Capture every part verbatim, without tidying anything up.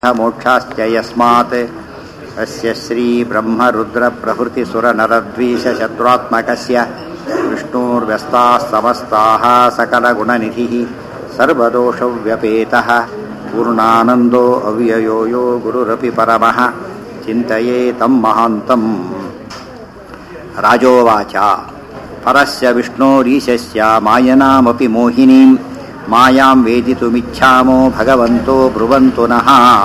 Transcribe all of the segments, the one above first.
ಮೋಕ್ಷಾಶ್ಚ ಯಸ್ಮಾತ್ ಅಸ್ಯ ಶ್ರೀ ಬ್ರಹ್ಮ ರುದ್ರ ಪ್ರಭೃತಿ ಸುರ ನರದ್ವೀಷ ಶತ್ರುತ್ಮಕಸ್ಯ ವಿಷ್ಣುರ್ವ್ಯಸ್ತಾಃ ಸಮಸ್ತಾಃ ಸಕಲ ಗುಣನಿಧಿಃ ಸರ್ವದೋಷವ್ಯಪೇತಃ ಪೂರ್ಣಾನಂದೋ ಅವ್ಯಯೋ ಯೋ ಗುರುರಪಿ ಪರಮಃ ಚಿಂತಯೇತಂ ಮಹಾಂತಂ. ರಾಜೋವಾಚ ಪರಸ್ಯ ವಿಷ್ಣೋರೀಶಸ್ಯ ಮಾಯನಾಮಪಿ ಮೋಹಿನೀಂ ಮಾಯಾಂ ವೇದಿತುಮಿಚ್ಛಾಮೋ ಭಗವಂತೋ ಬ್ರುವಂತು ನಃ.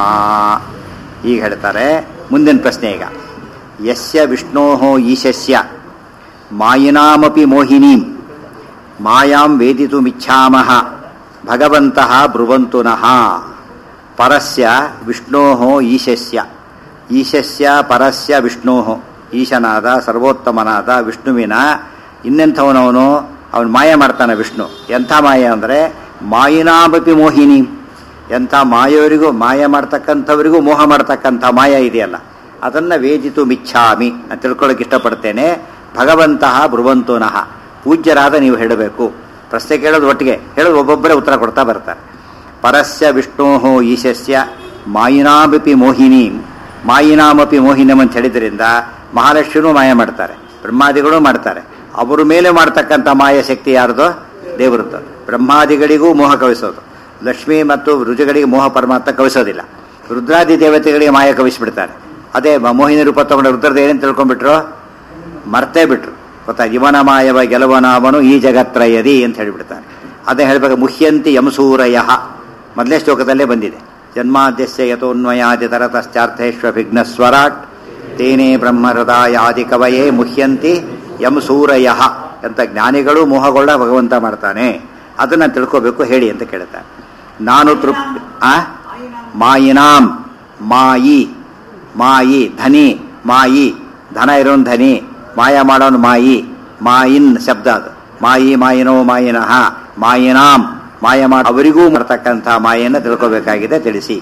ಈಗ ಹೇಳ್ತಾರೆ ಮುಂದಿನ ಪ್ರಶ್ನೆ. ಈಗ ಯಸ್ಯ ವಿಷ್ಣೋಃ ಈಶಸ್ಯ ಮಾಯಿನಾಮಪಿ ಮೋಹಿನೀಂ ಮಾಯಾಂ ವೇದಿತುಮಿಚ್ಛಾಮಃ ಭಗವಂತಃ ಬ್ರುವಂತು ನಃ. ಪರಸ್ಯ ವಿಷ್ಣೋಃ ಈಶಸ್ಯ ಈಶಸ್ಯ ಪರಸ್ಯ ವಿಷ್ಣೋಃ ಈಶನಾದ ಸರ್ವೋತ್ತಮನಾದ ವಿಷ್ಣುವಿನ ಇನ್ನೆಂಥವನವನು ಅವನು ಮಾಯ ಮಾಡ್ತಾನೆ. ವಿಷ್ಣು ಎಂಥ ಮಾಯ ಅಂದರೆ ಮಾಯಿನಾಮಪಿ ಮೋಹಿನಿ, ಎಂಥ ಮಾಯವರಿಗೂ ಮಾಯ ಮಾಡ್ತಕ್ಕಂಥವರಿಗೂ ಮೋಹ ಮಾಡ್ತಕ್ಕಂಥ ಮಾಯ ಇದೆಯಲ್ಲ, ಅದನ್ನು ವೇದಿತು ಮಿಚ್ಛಾಮಿ ಅಂತ ತಿಳ್ಕೊಳ್ಳೋಕೆ ಇಷ್ಟಪಡ್ತೇನೆ. ಭಗವಂತಃ ಬ್ರುವಂತುನಃ, ಪೂಜ್ಯರಾದ ನೀವು ಹೇಳಬೇಕು. ಪ್ರಶ್ನೆ ಕೇಳೋದು ಒಟ್ಟಿಗೆ ಹೇಳೋದು ಒಬ್ಬೊಬ್ಬರೇ ಉತ್ತರ ಕೊಡ್ತಾ ಬರ್ತಾರೆ. ಪರಸ್ಯ ವಿಷ್ಣೋ ಈಶಸ್ಯ ಮಾಯಿನಾಮಪಿ ಮೋಹಿನಿ ಮಾಯಿನಾಮಪಿ ಮೋಹಿನಂ ಅಂತ ಹೇಳಿದ್ರಿಂದ ಮಹಾಲಕ್ಷ್ಮಿನೂ ಮಾಯ ಮಾಡ್ತಾರೆ, ಬ್ರಹ್ಮಾದಿಗಳು ಮಾಡ್ತಾರೆ. ಅವರ ಮೇಲೆ ಮಾಡ್ತಕ್ಕಂಥ ಮಾಯ ಶಕ್ತಿ ಯಾರ್ದು? ದೇವರದ್ದು. ಬ್ರಹ್ಮಾದಿಗಳಿಗೂ ಮೋಹ ಕವಿಸೋದು, ಲಕ್ಷ್ಮಿ ಮತ್ತು ರುಜುಗಳಿಗೆ ಮೋಹ ಪರಮಾತ್ಮ ಕವಿಸೋದಿಲ್ಲ. ರುದ್ರಾದಿ ದೇವತೆಗಳಿಗೆ ಮಾಯ ಕವಿಸಿಬಿಡ್ತಾರೆ. ಅದೇ ಮೋಹಿನಿ ರೂಪ ತಗೊಂಡು ರುದ್ರದ ಏನೇನು ತಿಳ್ಕೊಂಡ್ಬಿಟ್ರು, ಮರ್ತೇ ಬಿಟ್ರು. ಗೊತ್ತಾ, ಇವನ ಮಾಯವ ಗೆಲುವನಾವನು ಈ ಜಗತ್ರಯದಿ ಅಂತ ಹೇಳಿಬಿಡ್ತಾರೆ. ಅದೇ ಹೇಳಬೇಕು. ಮುಹ್ಯಂತಿ ಯಮಸೂರಯ ಮೊದಲೇ ಶ್ಲೋಕದಲ್ಲೇ ಬಂದಿದೆ. ಜನ್ಮಾದ್ಯಸ್ಯ ಯಥೋನ್ವಯಾದಿ ತರತಶ್ಚಾರ್ಥೇಶ್ವಭಿಘ್ನಸ್ವರಾಟ್ ತೇನೇ ಬ್ರಹ್ಮಹೃದಯಾದಿ ಕವಯೇ ಮುಹ್ಯಂತಿ ಯಮಸೂರಯ ಅಂತ ಜ್ಞಾನಿಗಳು ಮೋಹಗೊಳ್ಳ ಭಗವಂತ ಮಾಡ್ತಾನೆ. ಅದನ್ನು ತಿಳ್ಕೋಬೇಕು, ಹೇಳಿ ಅಂತ ಕೇಳ್ತಾನೆ. ನಾನು ತೃಪ್ತಿ ಆ ಮಾಯಿನಾಂ ಮಾಯಿ ಮಾಯಿ ಧನಿ ಮಾಯಿ ಧನ ಇರೋನ್ ಧನಿ, ಮಾಯ ಮಾಡೋನು ಮಾಯಿ. ಮಾಯಿನ್ ಶಬ್ದ ಅದು. ಮಾಯಿ ಮಾಯಿನೋ ಮಾಯಿನಃ ಮಾಯಿನಾಂ ಮಾಯ ಮಾಡ ಅವರಿಗೂ ಮಾಡ್ತಕ್ಕಂಥ ಮಾಯನ್ನು ತಿಳ್ಕೋಬೇಕಾಗಿದೆ, ತಿಳಿಸಿ.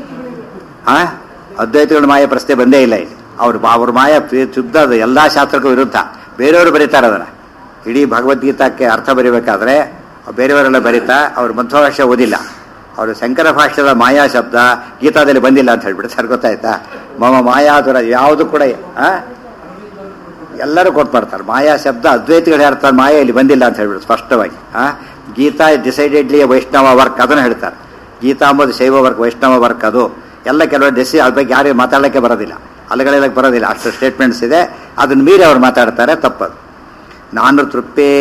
ಆ ಅದ್ವೈತಗಳ ಮಾಯ ಪ್ರಶ್ನೆ ಬಂದೇ ಇಲ್ಲ ಇಲ್ಲಿ. ಅವ್ರು ಅವ್ರ ಮಾಯ ಶುದ್ಧ, ಅದು ಎಲ್ಲ ಶಾಸ್ತ್ರಕ್ಕೂ ವಿರುದ್ಧ. ಬೇರೆಯವರು ಬರೀತಾರೆ ಅದನ್ನು. ಇಡೀ ಭಗವದ್ಗೀತಾಕ್ಕೆ ಅರ್ಥ ಬರೀಬೇಕಾದ್ರೆ ಬೇರೆಯವರೆಲ್ಲ ಬರೀತಾ ಅವ್ರು ಮಧ್ವಭಾಷ್ಯ ಓದಿಲ್ಲ. ಅವರು ಶಂಕರ ಭಾಷ್ಯದ ಮಾಯಾ ಶಬ್ದ ಗೀತಾದಲ್ಲಿ ಬಂದಿಲ್ಲ ಅಂತ ಹೇಳ್ಬಿಟ್ಟು ಸರ್, ಗೊತ್ತಾಯ್ತಾ? ಮಮ ಮಾಯಾದುರ ಯಾವುದು ಕೂಡ ಎಲ್ಲರೂ ಕೊಟ್ಟು ಮಾಡ್ತಾರೆ. ಮಾಯಾ ಶಬ್ದ ಅದ್ವೈತಿಗಳು ಹೇಳ್ತಾರೆ, ಮಾಯಾ ಇಲ್ಲಿ ಬಂದಿಲ್ಲ ಅಂತ ಹೇಳ್ಬಿಟ್ಟು ಸ್ಪಷ್ಟವಾಗಿ. ಆ ಗೀತಾ ಡಿಸೈಡೆಡ್ಲಿ ವೈಷ್ಣವ ವರ್ಕ್ ಅದನ್ನು ಹೇಳ್ತಾರೆ. ಗೀತಾ ಅಂಬೋದು ಶೈವ ವರ್ಕ್, ವೈಷ್ಣವ ವರ್ಕ್. ಅದು ಎಲ್ಲ ಕೆಲವರು ಡೆಸಿ ಅದ್ರ ಬಗ್ಗೆ ಯಾರಿಗೆ ಮಾತಾಡೋಕ್ಕೆ ಬರೋದಿಲ್ಲ, ಅಲ್ಲಗಳೆಲ್ಲ ಬರೋದಿಲ್ಲ. ಅಷ್ಟು ಸ್ಟೇಟ್ಮೆಂಟ್ಸ್ ಇದೆ, ಅದನ್ನು ಮೀರಿ ಅವ್ರು ಮಾತಾಡ್ತಾರೆ, ತಪ್ಪದು. ನಾನು ತೃಪ್ತೇ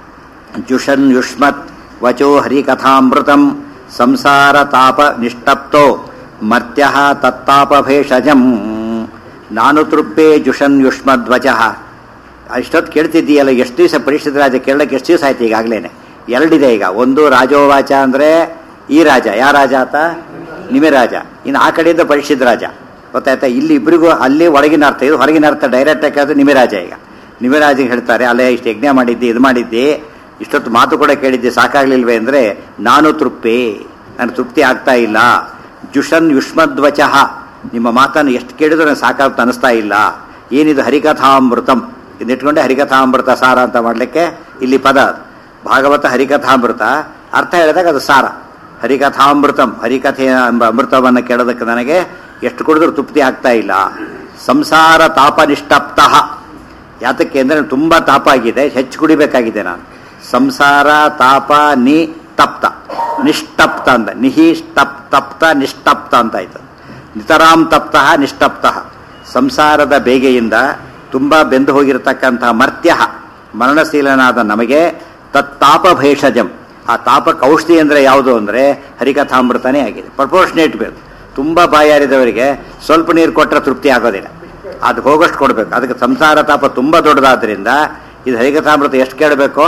ಜುಷನ್ ಯುಷ್ಮತ್ ವಚೋ ಹರಿಕಥಾಮೃತಂ ಸಂಸಾರ ತಾಪ ನಿಷ್ಟಪ್ತೋ ಮರ್ತ್ಯ ತತ್ತಾಪ ಭೇಷಜಂ. ನಾನು ತೃಪ್ತೇ ಜುಷನ್ ಯುಷ್ಮದ್ವಚ. ಅಷ್ಟೊತ್ತು ಕೇಳ್ತಿದ್ದೀಯಲ್ಲ, ಎಷ್ಟು ದಿವಸ ಪರಿಷತ್ ರಾಜ ಕೇಳಕ್ಕೆ ಎಷ್ಟು ದಿವಸ ಆಯ್ತು? ಈಗಾಗಲೇ ಎರಡಿದೆ ಈಗ. ಒಂದು ರಾಜೋವಾಚ ಅಂದರೆ ಈ ರಾಜ, ಯಾವ ರಾಜ ಆತ? ನಿಮೆ ರಾಜ. ಇನ್ನು ಆ ಕಡೆಯಿಂದ ಪರಿಷತ್ ರಾಜ. ಗೊತ್ತಾಯ್ತಾ? ಇಲ್ಲಿ ಇಬ್ಬರಿಗೂ ಅಲ್ಲಿ ಒಳಗಿನ ಅರ್ಥ, ಇದು ಹೊರಗಿನ ಅರ್ಥ. ಡೈರೆಕ್ಟ್ ಆಗಿ ಅದು ನಿಮೆ ರಾಜ. ಈಗ ನಿಮೆ ರಾಜಿಗೆ ಹೇಳ್ತಾರೆ, ಅಲ್ಲೇ ಇಷ್ಟು ಯಜ್ಞ ಮಾಡಿದ್ದಿ, ಇದು ಮಾಡಿದ್ದಿ, ಇಷ್ಟೊತ್ತು ಮಾತು ಕೂಡ ಕೇಳಿದ್ದೆ, ಸಾಕಾಗ್ಲಿಲ್ವೇ ಅಂದರೆ ನಾನು ತೃಪ್ತಿ, ನಾನು ತೃಪ್ತಿ ಆಗ್ತಾ ಇಲ್ಲ. ಜುಷನ್ ಯುಷ್ಮದ್ವಚಃ, ನಿಮ್ಮ ಮಾತನ್ನು ಎಷ್ಟು ಕೇಳಿದ್ರು ನನಗೆ ಸಾಕಾಗ್ತ ಅನಿಸ್ತಾ ಇಲ್ಲ. ಏನಿದು ಹರಿಕಥಾಮೃತಂ, ಇದನ್ನಿಟ್ಕೊಂಡೆ ಹರಿಕಥಾಮೃತ ಸಾರ ಅಂತ ಮಾಡಲಿಕ್ಕೆ ಇಲ್ಲಿ ಪದ. ಭಾಗವತ ಹರಿಕಥಾಮೃತ ಅರ್ಥ ಹೇಳಿದಾಗ ಅದು ಸಾರ. ಹರಿಕಥಾಮೃತಂ, ಹರಿಕಥೆ ಎಂಬ ಅಮೃತವನ್ನು ಕೇಳೋದಕ್ಕೆ ನನಗೆ ಎಷ್ಟು ಕುಡಿದ್ರೂ ತೃಪ್ತಿ ಆಗ್ತಾ ಇಲ್ಲ. ಸಂಸಾರ ತಾಪ ನಿಷ್ಟಪ್ತಃ, ಯಾತಕ್ಕೆ ಅಂದರೆ ತುಂಬ ತಾಪ ಆಗಿದೆ, ಹೆಚ್ಚು ಕುಡಿಬೇಕಾಗಿದೆ ನಾನು. ಸಂಸಾರ ತಾಪ ನಿ ತಪ್ತ ನಿಷ್ಟಪ್ತ ಅಂತ, ನಿಹಿ ತಪ್ ತಪ್ತ ನಿಷ್ಟಪ್ತ ಅಂತ ಆಯ್ತು. ನಿತರಾಂ ತಪ್ತಃ ನಿಷ್ಟಪ್ತಃ. ಸಂಸಾರದ ಬೇಗೆಯಿಂದ ತುಂಬ ಬೆಂದು ಹೋಗಿರತಕ್ಕಂಥ ಮರ್ತ್ಯ ಮರಣಶೀಲನಾದ ನಮಗೆ ತತ್ತಾಪ ಭೇಷಜಂ. ಆ ತಾಪಕ್ಕೆ ಔಷಧಿ ಅಂದರೆ ಯಾವುದು ಅಂದರೆ ಹರಿಕಥಾಮೃತನೇ ಆಗಿದೆ. ಪ್ರಪೋರ್ಷನೇಟ್ ಬೇಕು. ತುಂಬ ಬಾಯಾರಿದವರಿಗೆ ಸ್ವಲ್ಪ ನೀರು ಕೊಟ್ಟರೆ ತೃಪ್ತಿ ಆಗೋದಿಲ್ಲ, ಅದು ಹೋಗೋಷ್ಟು ಕೊಡಬೇಕು. ಅದಕ್ಕೆ ಸಂಸಾರ ತಾಪ ತುಂಬ ದೊಡ್ಡದಾದ್ರಿಂದ ಇದು ಹರಿಕಥಾಮೃತ ಎಷ್ಟು ಕೇಳಬೇಕು?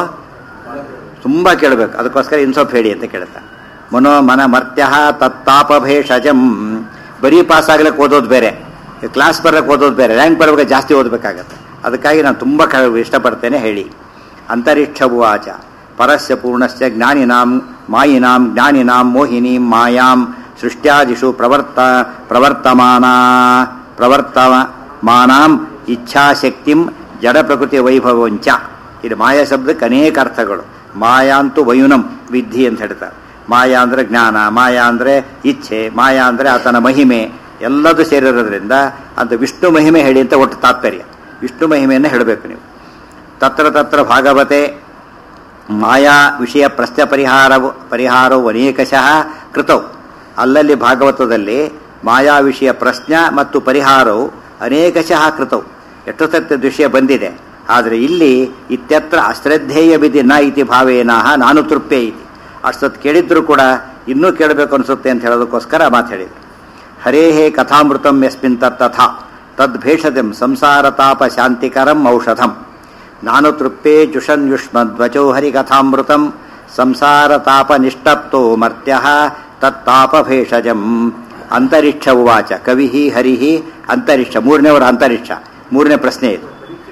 ತುಂಬ ಕೇಳಬೇಕು. ಅದಕ್ಕೋಸ್ಕರ ಇನ್ನು ಸ್ವಲ್ಪ ಹೇಳಿ ಅಂತ ಕೇಳ್ತಾರೆ. ಮನೋ ಮನ ಮರ್ತ್ಯ ತತ್ತಾಪ ಭೇಷಜಂ. ಬರೀ ಪಾಸ್ ಆಗ್ಲಿಕ್ಕೆ ಓದೋದು ಬೇರೆ, ಕ್ಲಾಸ್ ಬರೋಕ್ಕೆ ಓದೋದು ಬೇರೆ, ರ್ಯಾಂಕ್ ಬರಬೇಕು, ಜಾಸ್ತಿ ಓದಬೇಕಾಗತ್ತೆ. ಅದಕ್ಕಾಗಿ ನಾನು ತುಂಬ ಕ ಇಷ್ಟಪಡ್ತೇನೆ, ಹೇಳಿ. ಅಂತರಿಕ್ಷವಾಚ ಪರಸ್ಯ ಪೂರ್ಣಸ್ಯ ಜ್ಞಾನಿನಾಂ ಮಾಯಿನಾಂ ಜ್ಞಾನಿನಾಂ ಮೋಹಿನೀಂ ಮಾಯಾಂ ಸೃಷ್ಟ್ಯಾದಿಷು ಪ್ರವರ್ತ ಪ್ರವರ್ತಮಾನ ಪ್ರವರ್ತಮಾನಾಂ ಇಚ್ಛಾಶಕ್ತಿಂ ಜಡ ಪ್ರಕೃತಿ ವೈಭವಂಚ. ಇದು ಮಾಯಾ ಶಬ್ದಕ್ಕೆ ಅನೇಕ ಅರ್ಥಗಳು. ಮಾಯಾಂತು ವಯುನಂ ವಿದ್ಧಿ ಅಂತ ಹೇಳ್ತಾರೆ. ಮಾಯಾ ಅಂದರೆ ಜ್ಞಾನ, ಮಾಯಾ ಅಂದರೆ ಇಚ್ಛೆ, ಮಾಯಾ ಅಂದರೆ ಆತನ ಮಹಿಮೆ ಎಲ್ಲದೂ ಸೇರಿರೋದ್ರಿಂದ ಅದು ವಿಷ್ಣು ಮಹಿಮೆ ಹೇಳಿ ಅಂತ ಒಟ್ಟು ತಾತ್ಪರ್ಯ. ವಿಷ್ಣು ಮಹಿಮೆಯನ್ನು ಹೇಳಬೇಕು ನೀವು. ತತ್ರ ತತ್ರ ಭಾಗವತೆ ಮಾಯಾ ವಿಷಯ ಪ್ರಶ್ನೆ ಪರಿಹಾರ ಪರಿಹಾರವು ಅನೇಕಶಃ ಕೃತವು. ಅಲ್ಲಲ್ಲಿ ಭಾಗವತದಲ್ಲಿ ಮಾಯಾ ವಿಷಯ ಪ್ರಶ್ನೆ ಮತ್ತು ಪರಿಹಾರವು ಅನೇಕಶಃ ಕೃತವು, ಎಷ್ಟು ಸತ್ಯ ವಿಷಯ ಬಂದಿದೆ. ಆದರೆ ಇಲ್ಲಿ ಇತ್ಯತ್ರ ಅಶ್ರದ್ಧೇಯ ವಿಧಿ ನ ಇತಿ ಭಾವೇನಃ ನಾನು ತೃಪ್ತೆ ಇತಿ. ಅಷ್ಟೊತ್ತು ಕೇಳಿದ್ರು ಕೂಡ ಇನ್ನೂ ಕೇಳಬೇಕು ಅನಿಸುತ್ತೆ ಅಂತ ಹೇಳೋದಕ್ಕೋಸ್ಕರ ಮಾತು ಹೇಳಿದರು. ಹರೇ ಕಥಾಮೃತಂ ಯಸ್ಮಿನ್ ತಥಾ ತದ್ಭೇಷಜಂ ಸಂಸಾರ ತಾಪ ಶಾಂತಿಕರಂ ಔಷಧಂ ನಾನು ತೃಪ್ತೇ ಜುಷನ್ ಯುಷ್ಮದ್ವಚೋ ಹರಿಕಥಾಮೃತಂ ಸಂಸಾರ ತಾಪ ನಿಷ್ಠಪ್ತೋ ಮರ್ತ್ಯ ತತ್ತಾಪಭೇಷಜಂ. ಅಂತರಿಕ್ಷ ಉವಾಚ ಕವಿ ಹರಿ ಅಂತರಿಕ್ಷ, ಮೂರನೇವರ ಅಂತರಿಕ್ಷ, ಮೂರನೇ ಪ್ರಶ್ನೆ ಇದು.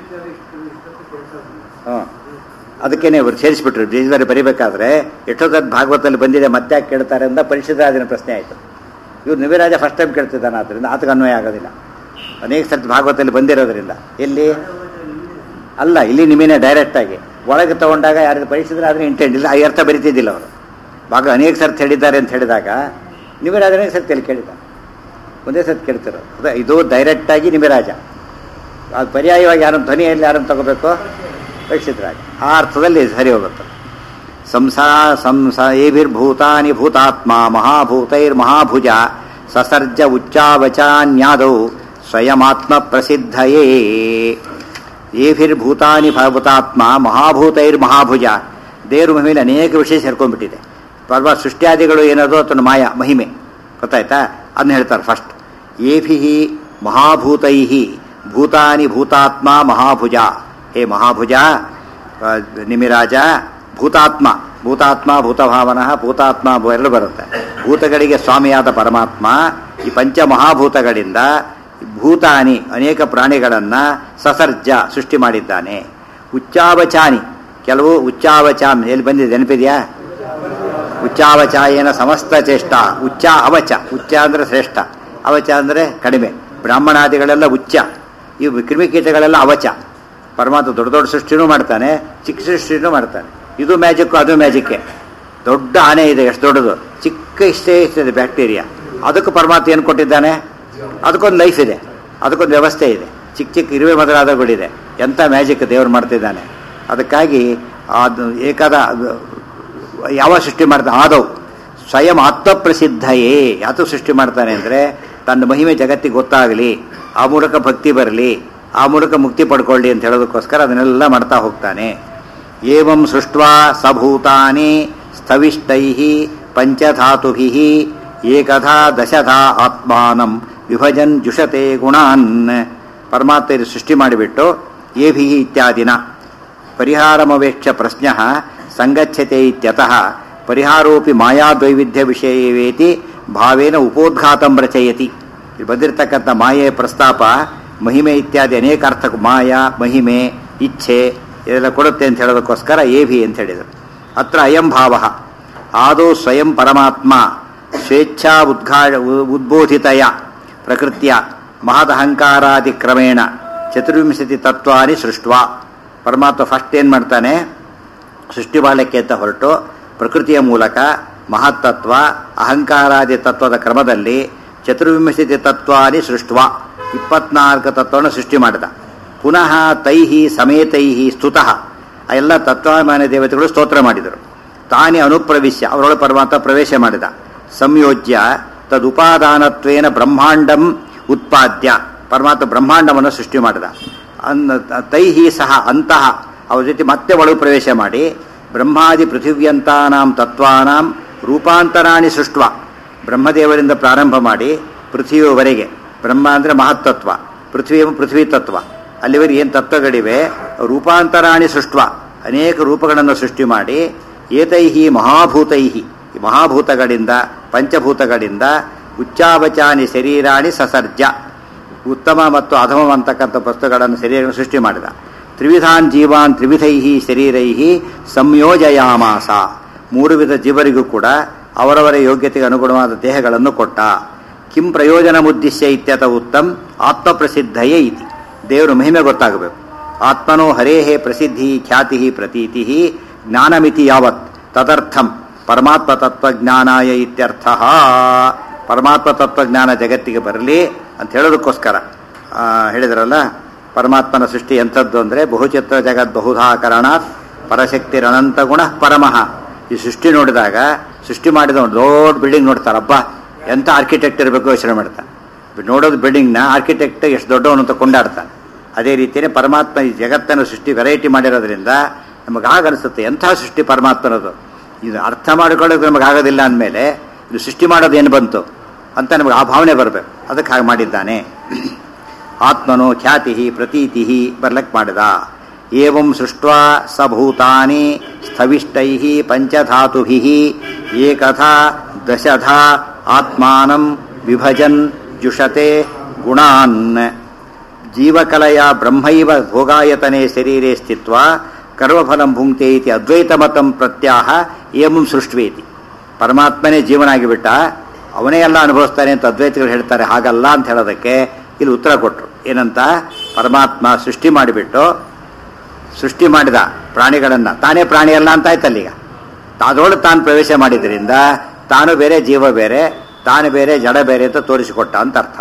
ಹಾಂ, ಅದಕ್ಕೇನೆ ಇವರು ಸೇರಿಸ್ಬಿಟ್ರು. ಜೀವನ ಬರಿಬೇಕಾದ್ರೆ ಎಷ್ಟೊತ್ತದ್ದು ಭಾಗವತದಲ್ಲಿ ಬಂದಿದೆ ಮತ್ತೆ ಯಾಕೆ ಕೇಳ್ತಾರೆ ಅಂತ ಪರಿಶುದ್ಧರಾಜನ ಪ್ರಶ್ನೆ ಆಯಿತು. ಇವ್ರು ನಿವೇರಾಜ ಫಸ್ಟ್ ಟೈಮ್ ಕೇಳ್ತಿದ್ದಾನೆ, ಆದ್ದರಿಂದ ಆತಗೆ ಅನ್ವಯ ಆಗೋದಿಲ್ಲ. ಅನೇಕ ಸರ್ತಿ ಭಾಗವತದಲ್ಲಿ ಬಂದಿರೋದ್ರಿಂದ ಎಲ್ಲಿ ಅಲ್ಲ, ಇಲ್ಲಿ ನಿಮೀನೇ ಡೈರೆಕ್ಟಾಗಿ ಒಳಗೆ ತೊಗೊಂಡಾಗ ಯಾರಿಗೆ ಪರಿಶುದ್ಧರ ಆದರೆ ಇಂಟೆಂಟ್ ಇಲ್ಲ, ಆ ಅರ್ಥ ಬರಿತಿದ್ದಿಲ್ಲ ಅವರು. ಭಾಗ ಅನೇಕ ಸರ್ತಿ ಹೇಳಿದ್ದಾರೆ ಅಂತ ಹೇಳಿದಾಗ ನಿವೇರಾಜ ಅನೇಕ ಸರ್ತಿಯಲ್ಲಿ ಕೇಳಿದ್ದಾರೆ, ಒಂದೇ ಸರ್ತಿ ಕೇಳ್ತಿರೋ ಅದೇ ಇದು ಡೈರೆಕ್ಟಾಗಿ ನಿವೇರಾಜ. ಅದು ಪರ್ಯಾಯವಾಗಿ ಯಾರನ್ನು ಧ್ವನಿಯಲ್ಲಿ ಯಾರನ್ನು ತಗೋಬೇಕು, ಪರಿಶುದ್ಧರಾಜ. ಆ ಅರ್ಥದಲ್ಲಿ ಸರಿ ಹೋಗುತ್ತೆ. ಸಂಸಾ ಸಂಸ ಏಭಿರ್ಭೂತಾನಿ ಭೂತಾತ್ಮ ಮಹಾಭೂತೈರ್ಮಹಾಭುಜ ಸಸರ್ಜ ಉಚ್ಚಾವಚಾನ್ಯಾದೌ ಸ್ವಯಮಾತ್ಮ ಪ್ರಸಿದ್ಧಯೇ. ಏಭಿರ್ಭೂತಾನಿ ಭೂತಾತ್ಮ ಮಹಾಭೂತೈರ್ಮಹಾಭುಜ. ದೇವ್ರ ಮೇಲೆ ಅನೇಕ ವಿಷಯ ಸೇರ್ಕೊಂಡ್ಬಿಟ್ಟಿದೆ. ಪರ್ವ ಸೃಷ್ಟಿಯಾದಿಗಳು ಏನದು ಅದನ್ನು ಮಾಯಾ ಮಹಿಮೆ ಗೊತ್ತಾಯ್ತಾ, ಅದನ್ನ ಹೇಳ್ತಾರೆ ಫಸ್ಟ್. ಏಭಿ ಮಹಾಭೂತೈ ಭೂತಾನಿ ಭೂತಾತ್ಮ ಮಹಾಭುಜ. ಹೇ ಮಹಾಭುಜ ನಿಮಿರಾಜ, ಭೂತಾತ್ಮ ಭೂತಾತ್ಮ ಭೂತಭಾವನಃ ಭೂತಾತ್ಮ ಎರಡು ಬರುತ್ತೆ. ಭೂತಗಳಿಗೆ ಸ್ವಾಮಿಯಾದ ಪರಮಾತ್ಮ ಈ ಪಂಚಮಹಾಭೂತಗಳಿಂದ ಭೂತಾನಿ ಅನೇಕ ಪ್ರಾಣಿಗಳನ್ನು ಸಸರ್ಜ ಸೃಷ್ಟಿ ಮಾಡಿದ್ದಾನೆ. ಉಚ್ಚಾವಚಾನಿ ಕೆಲವು ಉಚ್ಚಾವಚಾಮ್ ಎಲ್ಲಿ ಬಂದಿದೆ ನೆನಪಿದೆಯಾ? ಉಚ್ಚಾವಚಾಯೇನ ಸಮಸ್ತ ಚೇಷ್ಟ. ಉಚ್ಚ ಅವಚ, ಉಚ್ಚ ಅಂದರೆ ಶ್ರೇಷ್ಠ, ಅವಚ ಅಂದರೆ ಕಡಿಮೆ. ಬ್ರಾಹ್ಮಣಾದಿಗಳೆಲ್ಲ ಉಚ್ಚ, ಇವು ಕ್ರಿಮಿಕೀಟಗಳೆಲ್ಲ ಅವಚ. ಪರಮಾತ್ಮ ದೊಡ್ಡ ದೊಡ್ಡ ಸೃಷ್ಟಿನೂ ಮಾಡ್ತಾನೆ, ಚಿಕ್ಕ ಸೃಷ್ಟಿನೂ ಮಾಡ್ತಾನೆ. ಇದು ಮ್ಯಾಜಿಕ್ಕು ಅದು ಮ್ಯಾಜಿಕ್ಕೆ. ದೊಡ್ಡ ಆನೆ ಇದೆ, ಎಷ್ಟು ದೊಡ್ಡದು, ಚಿಕ್ಕ ಇಷ್ಟೇ ಇಷ್ಟಿದೆ ಬ್ಯಾಕ್ಟೀರಿಯಾ. ಅದಕ್ಕೂ ಪರಮಾತ್ಮ ಏನು ಕೊಟ್ಟಿದ್ದಾನೆ? ಅದಕ್ಕೊಂದು ಲೈಫ್ ಇದೆ, ಅದಕ್ಕೊಂದು ವ್ಯವಸ್ಥೆ ಇದೆ. ಚಿಕ್ಕ ಚಿಕ್ಕ ಇರುವೆ ಮೊದಲಾದಗಳಿದೆ. ಎಂಥ ಮ್ಯಾಜಿಕ್ ದೇವರು ಮಾಡ್ತಿದ್ದಾನೆ. ಅದಕ್ಕಾಗಿ ಅದು ಏಕಾದ ಯಾವ ಸೃಷ್ಟಿ ಮಾಡ್ತಾನೆ? ಆದವು ಸ್ವಯಂ ಆತ್ಮಪ್ರಸಿದ್ಧಯೇ. ಯಾತು ಸೃಷ್ಟಿ ಮಾಡ್ತಾನೆ ಅಂದರೆ ತನ್ನ ಮಹಿಮೆ ಜಗತ್ತಿಗೆ ಗೊತ್ತಾಗಲಿ, ಆ ಮೂಲಕ ಭಕ್ತಿ ಬರಲಿ, ಆ ಮೂಲಕ ಮುಕ್ತಿ ಪಡ್ಕೊಳ್ಳಿ ಅಂತ ಹೇಳೋದಕ್ಕೋಸ್ಕರ ಅದನ್ನೆಲ್ಲ ಮಾಡ್ತಾ ಹೋಗ್ತಾನೆ. ಏವಂ ಸೃಷ್ಟ್ವಾ ಸಭೂತಾನಿ ಸ್ಥವಿಷ್ಟೈ ಪಂಚಧಾತುಭಿ ಏಕಧಾ ದಶಧಾ ಆತ್ಮಾನಂ ವಿಭಜನ್ ಜುಷತೆ ಗುಣಾನ್. ಪರಮಾತ್ಮ ಇದು ಸೃಷ್ಟಿ ಮಾಡಿಬಿಟ್ಟು ಏಭಿ ಇತ್ಯಾದಿನ ಪರಿಹಾರಮವೇಕ್ಷ ಪ್ರಶ್ನ ಸಂಗಚ್ಯತೆ ಇತ್ಯತಃ ಪರಿಹಾರೋಪಿ ಮಾಯಾದ್ವೈವಿಧ್ಯ ವಿಷಯವೇತಿ ಭಾವೇನ ಉಪೋದ್ಘಾತಂ ರಚಯತಿ. ಇಲ್ಲಿ ಬಂದಿರತಕ್ಕಂಥ ಮಾಯೆಯ ಪ್ರಸ್ತಾಪ ಮಹಿಮೆ ಇತ್ಯಾದಿ ಅನೇಕ ಅರ್ಥ, ಮಾಯಾ ಮಹಿಮೆ ಇಚ್ಛೆ ಇದೆಲ್ಲ ಕೊಡುತ್ತೆ ಅಂತ ಹೇಳೋದಕ್ಕೋಸ್ಕರ ಏಭಿ ಅಂತ ಹೇಳಿದರು. ಅತ್ರ ಅಯಂ ಭಾವ ಆದೌ ಸ್ವಯಂ ಪರಮಾತ್ಮ ಸ್ವೇಚ್ಛಾ ಉದ್ಘಾ ಉದ್ಬೋಧಿತಯ ಪ್ರಕೃತಿಯ ಮಹದಹಂಕಾರಾದಿ ಕ್ರಮೇಣ ಚತುರ್ವಿಂಶತಿ ತತ್ವಾನಿ ಸೃಷ್ಟ್ವಾ. ಪರಮಾತ್ಮ ಫಸ್ಟ್ ಏನು ಮಾಡ್ತಾನೆ? ಸೃಷ್ಟಿ ಮಾಡಲಿಕ್ಕೆ ಅಂತ ಹೊರಟು ಪ್ರಕೃತಿಯ ಮೂಲಕ ಮಹತ್ತತ್ವ ಅಹಂಕಾರಾದಿ ತತ್ವದ ಕ್ರಮದಲ್ಲಿ ಚತುರ್ವಿಂಶತಿ ತತ್ವಾನಿ ಸೃಷ್ಟ್ವಾ ಇಪ್ಪತ್ನಾಲ್ಕು ತತ್ವವನ್ನು ಸೃಷ್ಟಿ ಮಾಡಿದ. ಪುನಃ ತೈಹಿ ಸಮೇತೈಹಿ ಸ್ತುತಃ ಆ ಎಲ್ಲ ತತ್ವಾಭಿಮಾನ ದೇವತೆಗಳು ಸ್ತೋತ್ರ ಮಾಡಿದರು. ತಾನೇ ಅನುಪ್ರವಿಶ್ಯ ಅವರೊಳಗೆ ಪರಮಾತ್ಮ ಪ್ರವೇಶ ಮಾಡಿದ. ಸಂಯೋಜ್ಯ ತದುಪಾದಾನತ್ವೇನ ಬ್ರಹ್ಮಾಂಡಂ ಉತ್ಪಾದ್ಯ ಪರಮಾತ್ಮ ಬ್ರಹ್ಮಾಂಡವನ್ನು ಸೃಷ್ಟಿ ಮಾಡಿದ. ಅನ್ ತೈಹಿ ಸಹ ಅಂತಹ ಅವ್ರ ಜೊತೆ ಮತ್ತೆ ಒಳಗೆ ಪ್ರವೇಶ ಮಾಡಿ ಬ್ರಹ್ಮಾದಿ ಪೃಥಿವ್ಯಂತಾನಾಂ ತತ್ವಾನಾಂ ರೂಪಾಂತರಾಣಿ ಸೃಷ್ಟ್ವ. ಬ್ರಹ್ಮದೇವರಿಂದ ಪ್ರಾರಂಭ ಮಾಡಿ ಪೃಥ್ವಿಯವರೆಗೆ, ಬ್ರಹ್ಮ ಅಂದರೆ ಮಹತ್ತತ್ವ, ಪೃಥ್ವಿ ಪೃಥ್ವಿ ತತ್ವ, ಅಲ್ಲಿವರೆಗೆ ಏನು ತತ್ವಗಳಿವೆ ರೂಪಾಂತರಾಣಿ ಸೃಷ್ಟ್ವ ಅನೇಕ ರೂಪಗಳನ್ನು ಸೃಷ್ಟಿ ಮಾಡಿ ಏತೈಹಿ ಮಹಾಭೂತೈಹಿ ಈ ಮಹಾಭೂತಗಳಿಂದ ಪಂಚಭೂತಗಳಿಂದ ಉಚ್ಚಾವಚಾನಿ ಶರೀರಾಣಿ ಸಸರ್ಜ ಉತ್ತಮ ಮತ್ತು ಅಧಮ ಅಂತಕ್ಕಂಥ ವಸ್ತುಗಳನ್ನು ಶರೀರಗಳನ್ನು ಸೃಷ್ಟಿ ಮಾಡಿದ. ತ್ರಿವಿಧಾನ್ ಜೀವಾನ್ ತ್ರಿವಿಧೈ ಶರೀರೈ ಸಂಯೋಜಯಾಮಾಸ ಮೂರು ವಿಧ ಜೀವರಿಗೂ ಕೂಡ ಅವರವರ ಯೋಗ್ಯತೆಗೆ ಅನುಗುಣವಾದ ದೇಹಗಳನ್ನು ಕೊಟ್ಟ. ಕಿಂ ಪ್ರಯೋಜನ ಮುದ್ದಿಶ್ಯ ಇತ್ಯತ ಉತ್ತಮ್ ಆತ್ಮಪ್ರಸಿದ್ಧಯೇ ಇತಿ. ದೇವರು ಮಹಿಮೆ ಗೊತ್ತಾಗಬೇಕು. ಆತ್ಮನೋ ಹರೇಹೇ ಪ್ರಸಿದ್ಧಿ ಖ್ಯಾತಿ ಪ್ರತೀತಿ ಜ್ಞಾನಮಿತಿ ಯಾವತ್ ತದರ್ಥಂ ಪರಮಾತ್ಮ ತತ್ವಜ್ಞಾನಾಯ ಇತ್ಯರ್ಥ. ಪರಮಾತ್ಮ ತತ್ವಜ್ಞಾನ ಜಗತ್ತಿಗೆ ಬರಲಿ ಅಂತ ಹೇಳೋದಕ್ಕೋಸ್ಕರ ಹೇಳಿದ್ರಲ್ಲ. ಪರಮಾತ್ಮನ ಸೃಷ್ಟಿ ಎಂಥದ್ದು ಅಂದರೆ ಬಹುಚಿತ್ರ ಜಗತ್ ಬಹುಧಾಕರಣಾತ್ ಪರಶಕ್ತಿರನಂತ ಗುಣ ಪರಮಃ. ಈ ಸೃಷ್ಟಿ ನೋಡಿದಾಗ ಸೃಷ್ಟಿ ಮಾಡಿದ ಒಂದು ದೊಡ್ಡ ಬಿಲ್ಡಿಂಗ್ ನೋಡ್ತಾರಪ್ಪ, ಎಂಥ ಆರ್ಕಿಟೆಕ್ಟ್ ಇರಬೇಕು ಯೋಚನೆ ಮಾಡ್ತಾನೆ. ನೋಡೋದು ಬಿಲ್ಡಿಂಗ್ನ ಆರ್ಕಿಟೆಕ್ಟ್ ಎಷ್ಟು ದೊಡ್ಡವನು ಅಂತ ಕೊಂಡಾಡ್ತಾನೆ. ಅದೇ ರೀತಿಯೇ ಪರಮಾತ್ಮ ಈ ಜಗತ್ತನ್ನು ಸೃಷ್ಟಿ ವೆರೈಟಿ ಮಾಡಿರೋದ್ರಿಂದ ನಮಗೆ ಆಗನಿಸುತ್ತೆ ಎಂಥ ಸೃಷ್ಟಿ ಪರಮಾತ್ಮನದು. ಇದು ಅರ್ಥ ಮಾಡಿಕೊಳ್ಳೋದು ನಮಗಾಗೋದಿಲ್ಲ ಅಂದಮೇಲೆ ಇದು ಸೃಷ್ಟಿ ಮಾಡೋದು ಏನು ಬಂತು ಅಂತ ನಮಗೆ ಆ ಭಾವನೆ ಬರಬೇಕು. ಅದಕ್ಕೆ ಹಾಗೆ ಮಾಡಿದ್ದಾನೆ. ಆತ್ಮನೋ ಖ್ಯಾತಿ ಪ್ರತೀತಿ ಬರ್ಲಕ್ಕೆ ಮಾಡಿದ. ಏವಂ ಸೃಷ್ಟ್ವಾ ಸಭೂತಾನಿ ಸ್ಥವಿಷ್ಟೈ ಪಂಚಧಾತುಭಿ ಏಕಥಾ ದಶಧಾ ಆತ್ಮಾನಂ ವಿಭಜನ್ ಜುಷತೆ ಗುಣಾನ್. ಜೀವಕಲೆಯ ಬ್ರಹ್ಮೈವ ಭೋಗಾಯತನೆ ಶರೀರೆ ಸ್ಥಿತ್ವಾ ಕರ್ಮಫಲಂ ಭುಂಕ್ತೆ ಇತಿ ಅದ್ವೈತಮತಂ ಪ್ರತ್ಯಾಹ ಏವಂ ಸೃಷ್ಟ್ವೇತಿ. ಪರಮಾತ್ಮನೇ ಜೀವನಾಗಿಬಿಟ್ಟ, ಅವನೇ ಎಲ್ಲ ಅನುಭವಿಸ್ತಾನೆ ಅಂತ ಅದ್ವೈತಗಳು ಹೇಳ್ತಾರೆ. ಹಾಗಲ್ಲ ಅಂತ ಹೇಳೋದಕ್ಕೆ ಇಲ್ಲಿ ಉತ್ತರ ಕೊಟ್ಟರು. ಏನಂತ? ಪರಮಾತ್ಮ ಸೃಷ್ಟಿ ಮಾಡಿಬಿಟ್ಟು ಸೃಷ್ಟಿ ಮಾಡಿದ ಪ್ರಾಣಿಗಳನ್ನು, ತಾನೇ ಪ್ರಾಣಿ ಅಲ್ಲ ಅಂತ ಆಯ್ತಲ್ಲ. ಈಗ ಅದರೊಳಗೆ ತಾನು ಪ್ರವೇಶ ಮಾಡಿದ್ರಿಂದ ತಾನು ಬೇರೆ ಜೀವ ಬೇರೆ, ತಾನು ಬೇರೆ ಜಡ ಬೇರೆ ಅಂತ ತೋರಿಸಿಕೊಟ್ಟ ಅಂತ ಅರ್ಥ.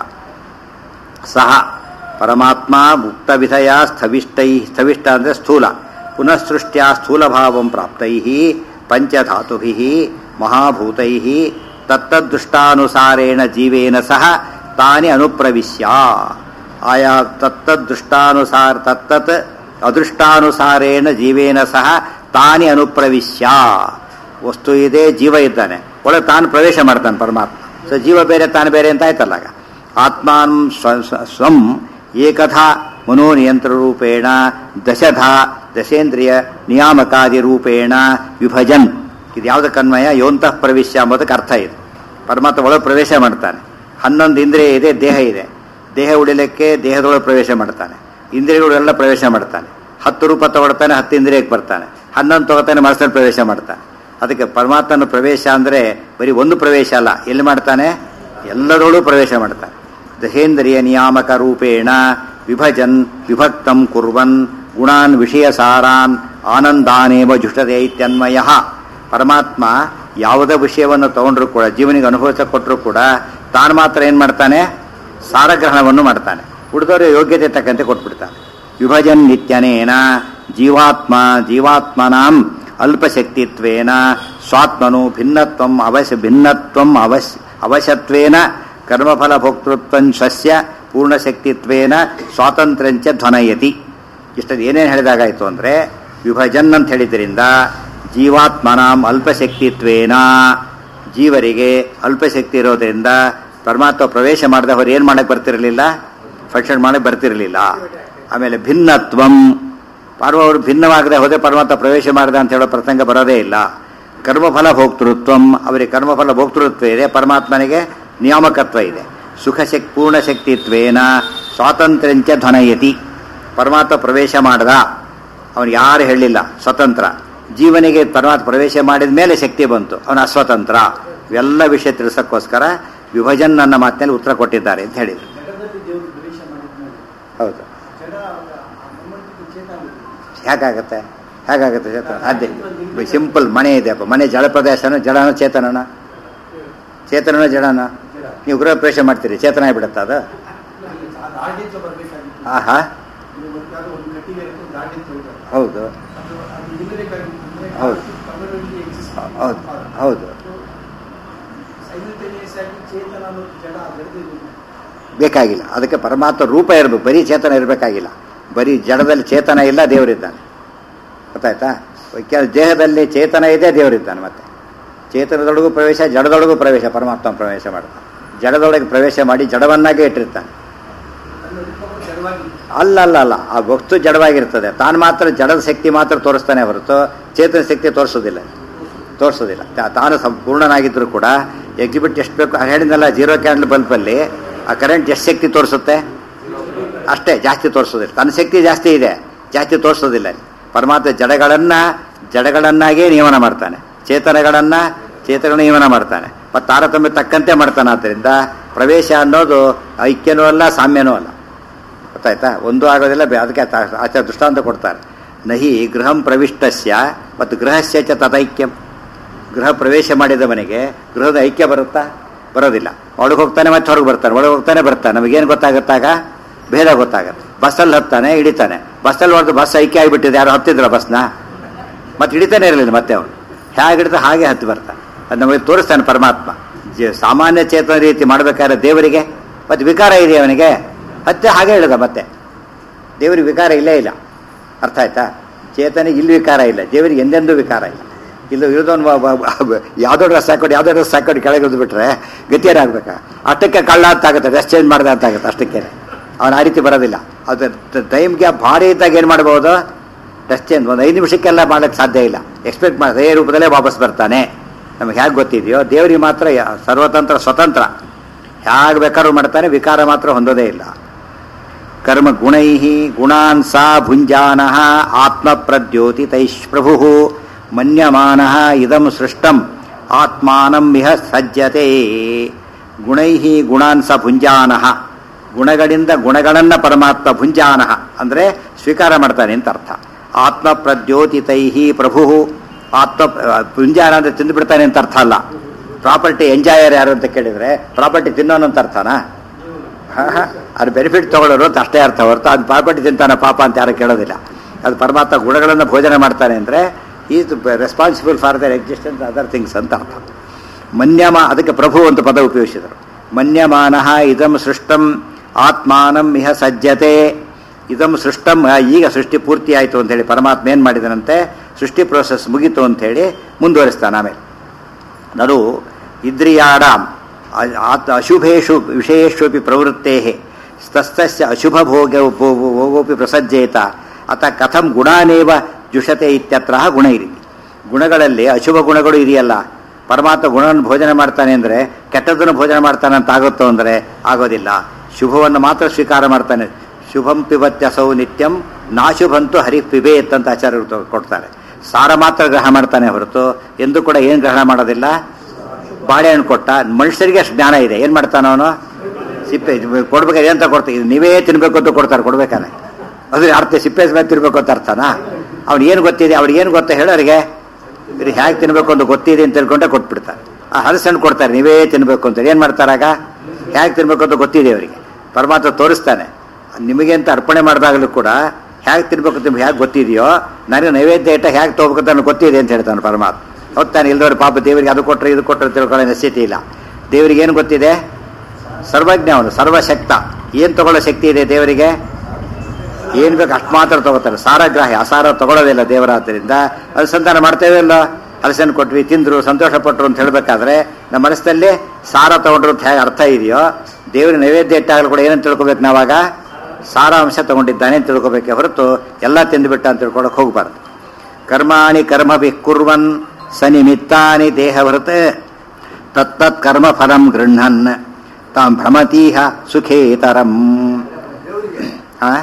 ಸಹ ಪರಮಾತ್ಮ ಮುಕ್ತ ವಿಧಯ ಸ್ಥವಿಷ್ಟೈ, ಸ್ಥವಿಷ್ಟ ಅಂದರೆ ಸ್ಥೂಲ, ಪುನಃಸೃಷ್ಟ್ಯಾ ಸ್ಥೂಲಭಾವಂ ಪ್ರಾಪ್ತೈ ಪಂಚಧಾತುಭಿ ಮಹಾಭೂತೈ ತತ್ತದೃಷ್ಟಾನುಸಾರೇಣ ಜೀವೇನ ಸಹ ತಾನೇ ಅನುಪ್ರವಿಶ್ಯ. ಆಯಾ ತತ್ತದೃಷ್ಟಾನುಸಾರ ತತ್ತತ್ ಅದೃಷ್ಟಾನುಸಾರೇಣ ಜೀವೇನ ಸಹ ತಾನೇ ಅನುಪ್ರವಿಶ್ಯ. ವಸ್ತು ಇದೆ, ಜೀವ ಇದ್ದಾನೆ, ಒಳಗೆ ತಾನು ಪ್ರವೇಶ ಮಾಡ್ತಾನೆ ಪರಮಾತ್ಮ. ಸೊ ಜೀವ ಬೇರೆ ತಾನು ಬೇರೆ ಅಂತ ಆಯ್ತಲ್ಲ. ಆತ್ಮಾನ್ ಸ್ವಂ ಏಕಥಾ ಮನೋನಿಯಂತ್ರ ರೂಪೇಣ ದಶಧಾ ದಶೇಂದ್ರಿಯ ನಿಯಾಮಕಾದಿ ರೂಪೇಣ ವಿಭಜನ್. ಇದು ಯಾವುದಕ್ಕನ್ವಯ? ಯೋಂತಃ ಪ್ರವೇಶ ಎಂಬುದಕ್ಕೆ ಅರ್ಥ ಇದೆ. ಪರಮಾತ್ಮ ಒಳಗೆ ಪ್ರವೇಶ ಮಾಡ್ತಾನೆ. ಹನ್ನೊಂದು ಇಂದ್ರಿಯ ಇದೆ, ದೇಹ ಇದೆ. ದೇಹ ಉಳಿಲಿಕ್ಕೆ ದೇಹದೊಳಗೆ ಪ್ರವೇಶ ಮಾಡ್ತಾನೆ, ಇಂದ್ರಿಯಗಳೆಲ್ಲ ಪ್ರವೇಶ ಮಾಡ್ತಾನೆ. ಹತ್ತು ರೂಪ ತಗೊಳ್ತಾನೆ, ಹತ್ತು ಇಂದ್ರಿಯಕ್ಕೆ ಬರ್ತಾನೆ. ಹನ್ನೊಂದು ತಗೋತಾನೆ, ಮನಸ್ಸಲ್ಲಿ ಪ್ರವೇಶ ಮಾಡ್ತಾನೆ. ಅದಕ್ಕೆ ಪರಮಾತ್ಮನ ಪ್ರವೇಶ ಅಂದರೆ ಬರೀ ಒಂದು ಪ್ರವೇಶ ಅಲ್ಲ, ಎಲ್ಲಿ ಮಾಡ್ತಾನೆ? ಎಲ್ಲದರಲ್ಲೂ ಪ್ರವೇಶ ಮಾಡ್ತಾನೆ. ದಶೇಂದ್ರಿಯ ನಿಯಾಮಕ ರೂಪೇಣ ವಿಭಜನ್ ವಿಭಕ್ತಂ ಕುರ್ವನ್ ಗುಣಾನ್ ವಿಷಯ ಸಾರಾನ್ ಆನಂದಾನೇವ ಜುಷ್ಟತೆ ಇತ್ಯನ್ವಯ. ಪರಮಾತ್ಮ ಯಾವುದೇ ವಿಷಯವನ್ನು ತಗೊಂಡ್ರು ಕೂಡ, ಜೀವನಿಗೆ ಅನುಭವಿಸ ಕೊಟ್ಟರು ಕೂಡ ತಾನು ಮಾತ್ರ ಏನು ಮಾಡ್ತಾನೆ? ಸಾರಗ್ರಹಣವನ್ನು ಮಾಡ್ತಾನೆ. ಉಳಿದವರು ಯೋಗ್ಯತೆ ತಕ್ಕಂತೆ ಕೊಟ್ಬಿಡ್ತಾನೆ. ವಿಭಜನ್ ನಿತ್ಯನೇನ ಜೀವಾತ್ಮ ಜೀವಾತ್ಮನಾಂ ಅಲ್ಪಶಕ್ತಿತ್ವೇನ ಸ್ವಾತ್ಮನು ಭಿನ್ನತ್ವಂ ಅವಶ್ಯ ಭಿನ್ನತ್ವಂ ಅವಶ್ಯ ಅವಶ್ಯತ್ವೇನ ಕರ್ಮಫಲ ಭೋಕ್ತೃತ್ವಂ ಸ್ವಸ್ಯ ಪೂರ್ಣಶಕ್ತಿತ್ವೇನ ಸ್ವಾತಂತ್ರ್ಯಂಚ ಧ್ವನಯತಿ. ಇಷ್ಟದು ಏನೇನು ಹೇಳಿದಾಗಾಯಿತು ಅಂದರೆ, ವಿಭಜನ್ ಅಂತ ಹೇಳಿದ್ರಿಂದ ಜೀವಾತ್ಮನಾಂ ಅಲ್ಪಶಕ್ತಿತ್ವೇನ, ಜೀವರಿಗೆ ಅಲ್ಪಶಕ್ತಿ ಇರೋದ್ರಿಂದ ಪರಮಾತ್ಮ ಪ್ರವೇಶ ಮಾಡಿದ ಅವರು ಏನು ಮಾಡಕ್ಕೆ ಬರ್ತಿರಲಿಲ್ಲ? ಫಂಕ್ಷನ್ ಮಾಡಕ್ಕೆ ಬರ್ತಿರಲಿಲ್ಲ. ಆಮೇಲೆ ಭಿನ್ನತ್ವಂ, ಪಾರ್ವ ಅವರು ಭಿನ್ನವಾಗದೆ ಹೋದರೆ ಪರಮಾತ್ಮ ಪ್ರವೇಶ ಮಾಡಿದ ಅಂತ ಹೇಳೋ ಪ್ರಸಂಗ ಬರೋದೇ ಇಲ್ಲ. ಕರ್ಮಫಲ ಭೋಕ್ತೃತ್ವಂ, ಅವರಿಗೆ ಕರ್ಮಫಲ ಭೋಕ್ತೃತ್ವ ಇದೆ, ಪರಮಾತ್ಮನಿಗೆ ನಿಯಾಮಕತ್ವ ಇದೆ. ಸುಖಶಕ್ತಿ ಪೂರ್ಣಶಕ್ತಿತ್ವೇನ ಸ್ವಾತಂತ್ರ್ಯಂಚ ಧ್ವನಯತಿ. ಪರಮಾತ್ಮ ಪ್ರವೇಶ ಮಾಡಿದ, ಅವನು ಯಾರು ಹೇಳಲಿಲ್ಲ, ಸ್ವತಂತ್ರ. ಜೀವನಿಗೆ ಪರಮಾತ್ಮ ಪ್ರವೇಶ ಮಾಡಿದ ಮೇಲೆ ಶಕ್ತಿ ಬಂತು, ಅವನು ಅಸ್ವತಂತ್ರ. ಇವೆಲ್ಲ ವಿಷಯ ತಿಳಿಸೋಕ್ಕೋಸ್ಕರ ವಿಭಜನ್ ನನ್ನ ಮಾತಿನಲ್ಲಿ ಉತ್ತರ ಕೊಟ್ಟಿದ್ದಾರೆ ಅಂತ ಹೇಳಿದರು. ಹೌದು. ಹೇಗಾಗತ್ತೆ ಹೇಗಾಗುತ್ತೆ ಚೇತನ? ಅದೇ ಸಿಂಪಲ್. ಮನೆ ಇದೆಯಪ್ಪ, ಮನೆ ಜಡ ಪ್ರದೇಶನ, ಜಡನ ಚೇತನನ? ಚೇತನನ ಜಡನ? ನೀವು ಗೃಹ ಪ್ರವೇಶ ಮಾಡ್ತೀರಿ, ಚೇತನ ಆಗಿಬಿಡುತ್ತ ಅದು? ಆಹಾ, ಹೌದು ಹೌದು ಹೌದು ಹೌದು ಬೇಕಾಗಿಲ್ಲ. ಅದಕ್ಕೆ ಪರಮಾತ್ಮ ರೂಪ ಇರಬೇಕು, ಬರೀ ಚೇತನ ಇರಬೇಕಾಗಿಲ್ಲ. ಬರೀ ಜಡದಲ್ಲಿ ಚೇತನ ಇಲ್ಲ, ದೇವರಿದ್ದಾನೆ. ಗೊತ್ತಾಯ್ತಾ? ದೇಹದಲ್ಲಿ ಚೇತನ ಇದೆ, ದೇವರಿದ್ದಾನೆ. ಮತ್ತೆ ಚೇತನದೊಳಗೂ ಪ್ರವೇಶ, ಜಡದೊಳಗೂ ಪ್ರವೇಶ ಪರಮಾತ್ಮ ಪ್ರವೇಶ ಮಾಡ್ತಾನೆ. ಜಡದೊಳಗೆ ಪ್ರವೇಶ ಮಾಡಿ ಜಡವನ್ನಾಗೇ ಇಟ್ಟಿರ್ತಾನೆ. ಅಲ್ಲ ಅಲ್ಲ ಅಲ್ಲ ಆ ವಸ್ತು ಜಡವಾಗಿರ್ತದೆ, ತಾನು ಮಾತ್ರ ಜಡದ ಶಕ್ತಿ ಮಾತ್ರ ತೋರಿಸ್ತಾನೆ ಹೊರತು ಚೇತನ ಶಕ್ತಿ ತೋರಿಸೋದಿಲ್ಲ ತೋರಿಸೋದಿಲ್ಲ ತಾನು ಸಂಪೂರ್ಣನಾಗಿದ್ದರೂ ಕೂಡ ಎಕ್ಸಿಬಿಟ್ ಎಷ್ಟು ಬೇಕು ಹೇಳಿದ್ನಲ್ಲ, ಜೀರೋ ಕ್ಯಾಂಡಲ್ ಬಲ್ಬಲ್ಲಿ ಆ ಕರೆಂಟ್ ಎಷ್ಟು ಶಕ್ತಿ ತೋರಿಸುತ್ತೆ ಅಷ್ಟೇ, ಜಾಸ್ತಿ ತೋರಿಸೋದಿಲ್ಲ. ತನ್ನ ಶಕ್ತಿ ಜಾಸ್ತಿ ಇದೆ, ಜಾಸ್ತಿ ತೋರಿಸೋದಿಲ್ಲ. ಪರಮಾತ್ಮ ಜಡಗಳನ್ನು ಜಡಗಳನ್ನಾಗೇ ನಿಯಮನ ಮಾಡ್ತಾನೆ, ಚೇತನಗಳನ್ನು ಚೇತನ ನಿಯಮನ ಮಾಡ್ತಾನೆ, ಮತ್ತು ತಾರತಮ್ಯ ತಕ್ಕಂತೆ ಮಾಡ್ತಾನೆ. ಆದ್ದರಿಂದ ಪ್ರವೇಶ ಅನ್ನೋದು ಐಕ್ಯನೂ ಅಲ್ಲ, ಸಾಮ್ಯನೂ ಅಲ್ಲ. ಗೊತ್ತಾಯ್ತಾ? ಒಂದು ಆಗೋದಿಲ್ಲ. ಅದಕ್ಕೆ ಆಚಾರ ದೃಷ್ಟಾಂತ ಕೊಡ್ತಾರೆ. ನಹಿ ಗೃಹಂ ಪ್ರವಿಷ್ಟಸ್ಯ ಮತ್ತು ಗೃಹಸ್ಯ ಚ ತದೈಕ್ಯಂ. ಗೃಹ ಪ್ರವೇಶ ಮಾಡಿದ ಮನೆಗೆ ಗೃಹದ ಐಕ್ಯ ಬರುತ್ತಾ? ಬರೋದಿಲ್ಲ. ಒಳಗೆ ಹೋಗ್ತಾನೆ ಮತ್ತೆ ಹೊರಗೆ ಬರ್ತಾನೆ, ಒಳಗೆ ಹೋಗ್ತಾನೆ ಬರ್ತಾನೆ. ನಮಗೇನು ಗೊತ್ತಾಗುತ್ತಾಗ? ಭೇದ ಗೊತ್ತಾಗತ್ತೆ. ಬಸ್ಸಲ್ಲಿ ಹತ್ತಾನೆ, ಹಿಡಿತಾನೆ. ಬಸ್ಸಲ್ಲಿ ಹೊರತು ಬಸ್ ಐಕ್ಯ ಆಗಿಬಿಟ್ಟಿದೆ. ಯಾರು ಹತ್ತಿದ್ರ ಬಸ್ನ? ಮತ್ತೆ ಹಿಡಿತಾನೆ ಇರಲಿಲ್ಲ. ಮತ್ತೆ ಅವನು ಹೇಗೆ ಹಿಡಿದ ಹಾಗೆ ಹತ್ತಿ ಬರ್ತಾನೆ. ಅದು ನಮಗೆ ತೋರಿಸ್ತಾನೆ ಪರಮಾತ್ಮ. ಜ ಸಾಮಾನ್ಯ ಚೇತನ ರೀತಿ ಮಾಡಬೇಕಾದ್ರೆ ದೇವರಿಗೆ ಮತ್ತೆ ವಿಕಾರ ಇದೆ ಅವನಿಗೆ, ಹತ್ತೆ ಹಾಗೆ ಹೇಳಿದ. ಮತ್ತೆ ದೇವರಿಗೆ ವಿಕಾರ ಇಲ್ಲೇ ಇಲ್ಲ. ಅರ್ಥ ಆಯ್ತಾ? ಚೇತನಿಗೆ ಇಲ್ಲಿ ವಿಕಾರ ಇಲ್ಲ, ದೇವರಿಗೆ ಎಂದೆಂದೂ ವಿಕಾರ ಇಲ್ಲ. ಇಲ್ಲ ಇರೋದೊಂದು ಯಾವುದೋ ಡ್ರೆಸ್ ಹಾಕೊಂಡು ಯಾವುದೋ ಡ್ರೆಸ್ ಹಾಕೊಂಡು ಕೆಳಗೆ ಬಿಟ್ರೆ ಗತಿಯೇನಾಗಬೇಕಾ? ಅಷ್ಟಕ್ಕೆ ಕಳ್ಳ ಅಂತಾಗುತ್ತೆ, ಡ್ರೆಸ್ ಚೇಂಜ್ ಮಾಡಿದೆ ಅಂತಾಗುತ್ತೆ. ಅಷ್ಟಕ್ಕೆ ಅವನು ಆ ರೀತಿ ಬರೋದಿಲ್ಲ. ಅದು ಟೈಮ್ಗೆ ಭಾರಿ ಇದ್ದಾಗ ಏನು ಮಾಡ್ಬೋದು? ಡ್ರೆಸ್ ಚೇಂಜ್ ಒಂದು ಐದು ನಿಮಿಷಕ್ಕೆಲ್ಲ ಮಾಡೋಕ್ಕೆ ಸಾಧ್ಯ ಇಲ್ಲ. ಎಕ್ಸ್ಪೆಕ್ಟ್ ಮಾಡಿದೆ ಅದೇ ರೂಪದಲ್ಲೇ ವಾಪಸ್ ಬರ್ತಾನೆ. ನಮಗೆ ಹೇಗೆ ಗೊತ್ತಿದೆಯೋ ದೇವರಿಗೆ ಮಾತ್ರ ಸರ್ವತಂತ್ರ ಸ್ವತಂತ್ರ, ಹೇಗೆ ಬೇಕಾದ್ರೂ ಮಾಡ್ತಾನೆ, ವಿಕಾರ ಮಾತ್ರ ಹೊಂದೋದೇ ಇಲ್ಲ. ಕರ್ಮ ಗುಣೈ ಗುಣಾನ್ ಸಾ ಭುಂಜಾನ ಆತ್ಮ ಪ್ರದ್ಯೋತಿ ತೈಶ್ ಪ್ರಭು ಮನ್ಯಮಾನ ಇದಂ ಸೃಷ್ಟಂ ಆತ್ಮಾನಂ ಇಹ ಸಜ್ಜತೆ. ಗುಣೈ ಗುಣಾನ್ ಸ ಭುಂಜಾನ, ಗುಣಗಳಿಂದ ಗುಣಗಳನ್ನು ಪರಮಾತ್ಮ ಭುಂಜಾನ ಅಂದರೆ ಸ್ವೀಕಾರ ಮಾಡ್ತಾನೆ ಅಂತ ಅರ್ಥ. ಆತ್ಮ ಪ್ರದ್ಯೋತಿತೈ ಪ್ರಭು, ಆತ್ಮ ಭುಂಜಾನ ಅಂದರೆ ತಿಂದು ಬಿಡ್ತಾನೆ ಅಂತ ಅರ್ಥ ಅಲ್ಲ. ಪ್ರಾಪರ್ಟಿ ಎಂಜಾಯರ್ ಯಾರು ಅಂತ ಕೇಳಿದರೆ ಪ್ರಾಪರ್ಟಿ ತಿನ್ನೋನು ಅಂತ ಅರ್ಥನಾ? ಹಾಂ ಹಾಂ ಅದು ಬೆನಿಫಿಟ್ ತೊಗೊಳ್ಳೋರು ಅಂತ ಅಷ್ಟೇ ಅರ್ಥ ಹೊರತು ಅದು ಪ್ರಾಪರ್ಟಿ ತಿಂತಾನೆ ಪಾಪ ಅಂತ ಯಾರು ಕೇಳೋದಿಲ್ಲ. ಅದು ಪರಮಾತ್ಮ ಗುಣಗಳನ್ನು ಭೋಜನ ಮಾಡ್ತಾನೆ ಅಂದರೆ is responsible for their existence other things ಅಂತ ಅರ್ಥ. ಮನ್ಯಮ ಅದಕ್ಕೆ ಪ್ರಭು ಅಂತ ಪದ ಉಪಯೋಗಿಸಿದರು. ಮನ್ಯಮಾನ ಇದಂ ಸೃಷ್ಟಂ ಆತ್ಮಾನಂ ಇಹ ಸಜ್ಜತೆ. ಇದಂ ಸೃಷ್ಟಂ, ಈಗ ಸೃಷ್ಟಿ ಪೂರ್ತಿ ಆಯಿತು ಅಂಥೇಳಿ ಪರಮಾತ್ಮ ಏನು ಮಾಡಿದನಂತೆ, ಸೃಷ್ಟಿ ಪ್ರೋಸೆಸ್ ಮುಗೀತು ಅಂಥೇಳಿ ಮುಂದುವರಿಸ್ತಾನೆ. ಆಮೇಲೆ ನಡು ಇಂದ್ರಿಯಾಣಾಂ ಅಶುಭೇಶು ವಿಷಯೇಶ್ವಪಿ ಪ್ರವೃತ್ತೇ ತಸ್ತಸ್ಯ ಅಶುಭ ಭೋಗ ಭೋಗೋಪಿ ಪ್ರಸಜ್ಜೇತ ಅತ ಕಥಂ ಗುಣಾನೇವ ಜುಷತೆ ಇತ್ಯತ್ರ ಗುಣೈರಿ. ಗುಣಗಳಲ್ಲಿ ಅಶುಭ ಗುಣಗಳು ಇದೆಯಲ್ಲ, ಪರಮಾತ್ಮ ಗುಣವನ್ನು ಭೋಜನ ಮಾಡ್ತಾನೆ ಅಂದರೆ ಕೆಟ್ಟದ್ದನ್ನು ಭೋಜನ ಮಾಡ್ತಾನೆ ಅಂತ ಆಗುತ್ತೋ ಅಂದರೆ ಆಗೋದಿಲ್ಲ. ಶುಭವನ್ನು ಮಾತ್ರ ಸ್ವೀಕಾರ ಮಾಡ್ತಾನೆ. ಶುಭಂ ಪಿಬತ್ಯಸೌ ನಿತ್ಯಂ ನಾಶುಭಂತು ಹರಿ ಪಿಬೇತ್ ಅಂತ ಆಚಾರ್ಯರು ಕೊಡ್ತಾರೆ. ಸಾರ ಮಾತ್ರ ಗ್ರಹಣ ಮಾಡ್ತಾನೆ ಹೊರತು ಎಂದು ಕೂಡ ಏನು ಗ್ರಹಣ ಮಾಡೋದಿಲ್ಲ. ಬಾಳೆಹಣ್ಣು ಕೊಟ್ಟ ಮನುಷ್ಯರಿಗೆ ಅಷ್ಟು ಜ್ಞಾನ ಇದೆ, ಏನು ಮಾಡ್ತಾನೆ ಅವನು? ಸಿಪ್ಪೆ ಕೊಡ್ಬೇಕಾದ್ರೆ ಏನಂತ ಕೊಡ್ತಾರೆ, ಇದು ನೀವೇ ತಿನ್ಬೇಕು ಅಂತ ಕೊಡ್ತಾರೆ ಕೊಡ್ಬೇಕಾನೆ. ಅದು ಅರ್ಥ ಸಿಪ್ಪೆ ಮೇಲೆ ತಿನ್ಬೇಕು ಅಂತ ಅರ್ಥನಾ? ಅವ್ನು ಏನು ಗೊತ್ತಿದೆ, ಅವ್ರಿಗೆ ಏನು ಗೊತ್ತಾ ಹೇಳೋರಿಗೆ? ಇದು ಹೇಗೆ ತಿನ್ಬೇಕು ಅಂತ ಗೊತ್ತಿದೆ ಅಂತ ತಿಳ್ಕೊಂಡೆ ಕೊಟ್ಬಿಡ್ತಾರೆ. ಆ ಹಲಸಣ್ಣು ಕೊಡ್ತಾರೆ ನೀವೇ ತಿನ್ಬೇಕು ಅಂತ. ಏನು ಮಾಡ್ತಾರಾಗ? ಹೇಗೆ ತಿನ್ಬೇಕು ಅಂತ ಗೊತ್ತಿದೆ ಅವರಿಗೆ. ಪರಮಾತ್ಮ ತೋರಿಸ್ತಾನೆ. ನಿಮಗೆ ಅಂತ ಅರ್ಪಣೆ ಮಾಡಿದಾಗಲೂ ಕೂಡ ಹೇಗೆ ತಿನ್ಬೇಕು ಅಂತ ಹೇಗೆ ಗೊತ್ತಿದೆಯೋ, ನನಗೆ ನೈವೇದ್ಯ ಇಟ್ಟ ಹೇಗೆ ತೊಗೋಬೇಕು ಅಂತ ಗೊತ್ತಿದೆ ಅಂತ ಹೇಳ್ತಾನೆ ಪರಮಾತ್ಮ. ಹೋಗ್ತಾನೆ ಇಲ್ದವ್ರು ಪಾಪ ದೇವರಿಗೆ ಅದು ಕೊಟ್ಟರೆ ಇದು ಕೊಟ್ಟರೆ ತಿಳ್ಕೊಳ್ಳೋ ನೆಸಿಟಿ ಇಲ್ಲ. ದೇವರಿಗೆ ಏನು ಗೊತ್ತಿದೆ? ಸರ್ವಜ್ಞ, ಅವನು ಸರ್ವಶಕ್ತ. ಏನು ತಗೊಳ್ಳೋ ಶಕ್ತಿ ಇದೆ ದೇವರಿಗೆ? ಏನು ಬೇಕು ಅಷ್ಟು ಮಾತ್ರ ತಗೋತಾರೆ. ಸಾರಗ್ರಾಹಿ, ಅಸಾರ ತಗೊಳ್ಳೋದಿಲ್ಲ ದೇವರಾದ್ದರಿಂದ. ಅನುಸಂಧಾನ ಮಾಡ್ತೇವೆ ಇಲ್ಲ, ಹಲಸನ್ನು ಕೊಟ್ವಿ ತಿಂದರು ಸಂತೋಷಪಟ್ಟರು ಅಂತ ಹೇಳಬೇಕಾದ್ರೆ ನಮ್ಮ ಮನಸ್ಸಲ್ಲಿ ಸಾರ ತಗೊಂಡ್ರು ಅಂತ ಹೇಗೆ ಅರ್ಥ ಇದೆಯೋ, ದೇವರ ನೈವೇದ್ಯ ಇಟ್ಟಾಗಲೂ ಕೂಡ ಏನಂತ ತಿಳ್ಕೊಬೇಕು ನಾವಾಗ? ಸಾರಾಂಶ ತಗೊಂಡಿದ್ದಾನೆ ಅಂತ ತಿಳ್ಕೊಬೇಕೆ ಹೊರತು ಎಲ್ಲ ತಿಂದುಬಿಟ್ಟ ಅಂತ ತಿಳ್ಕೊಳಕ್ಕೆ ಹೋಗಬಾರ್ದು. ಕರ್ಮಾಣಿ ಕರ್ಮಭಿ ಕುರ್ವನ್ ಸನಿಮಿತ್ತಾನಿ ದೇಹವೃತ್ ತತ್ತತ್ ಕರ್ಮ ಫಲಂ ಗೃಹನ್ ತಾಂ ಭ್ರಮತೀಹ ಸುಖೇತರಂ. ಹಾ,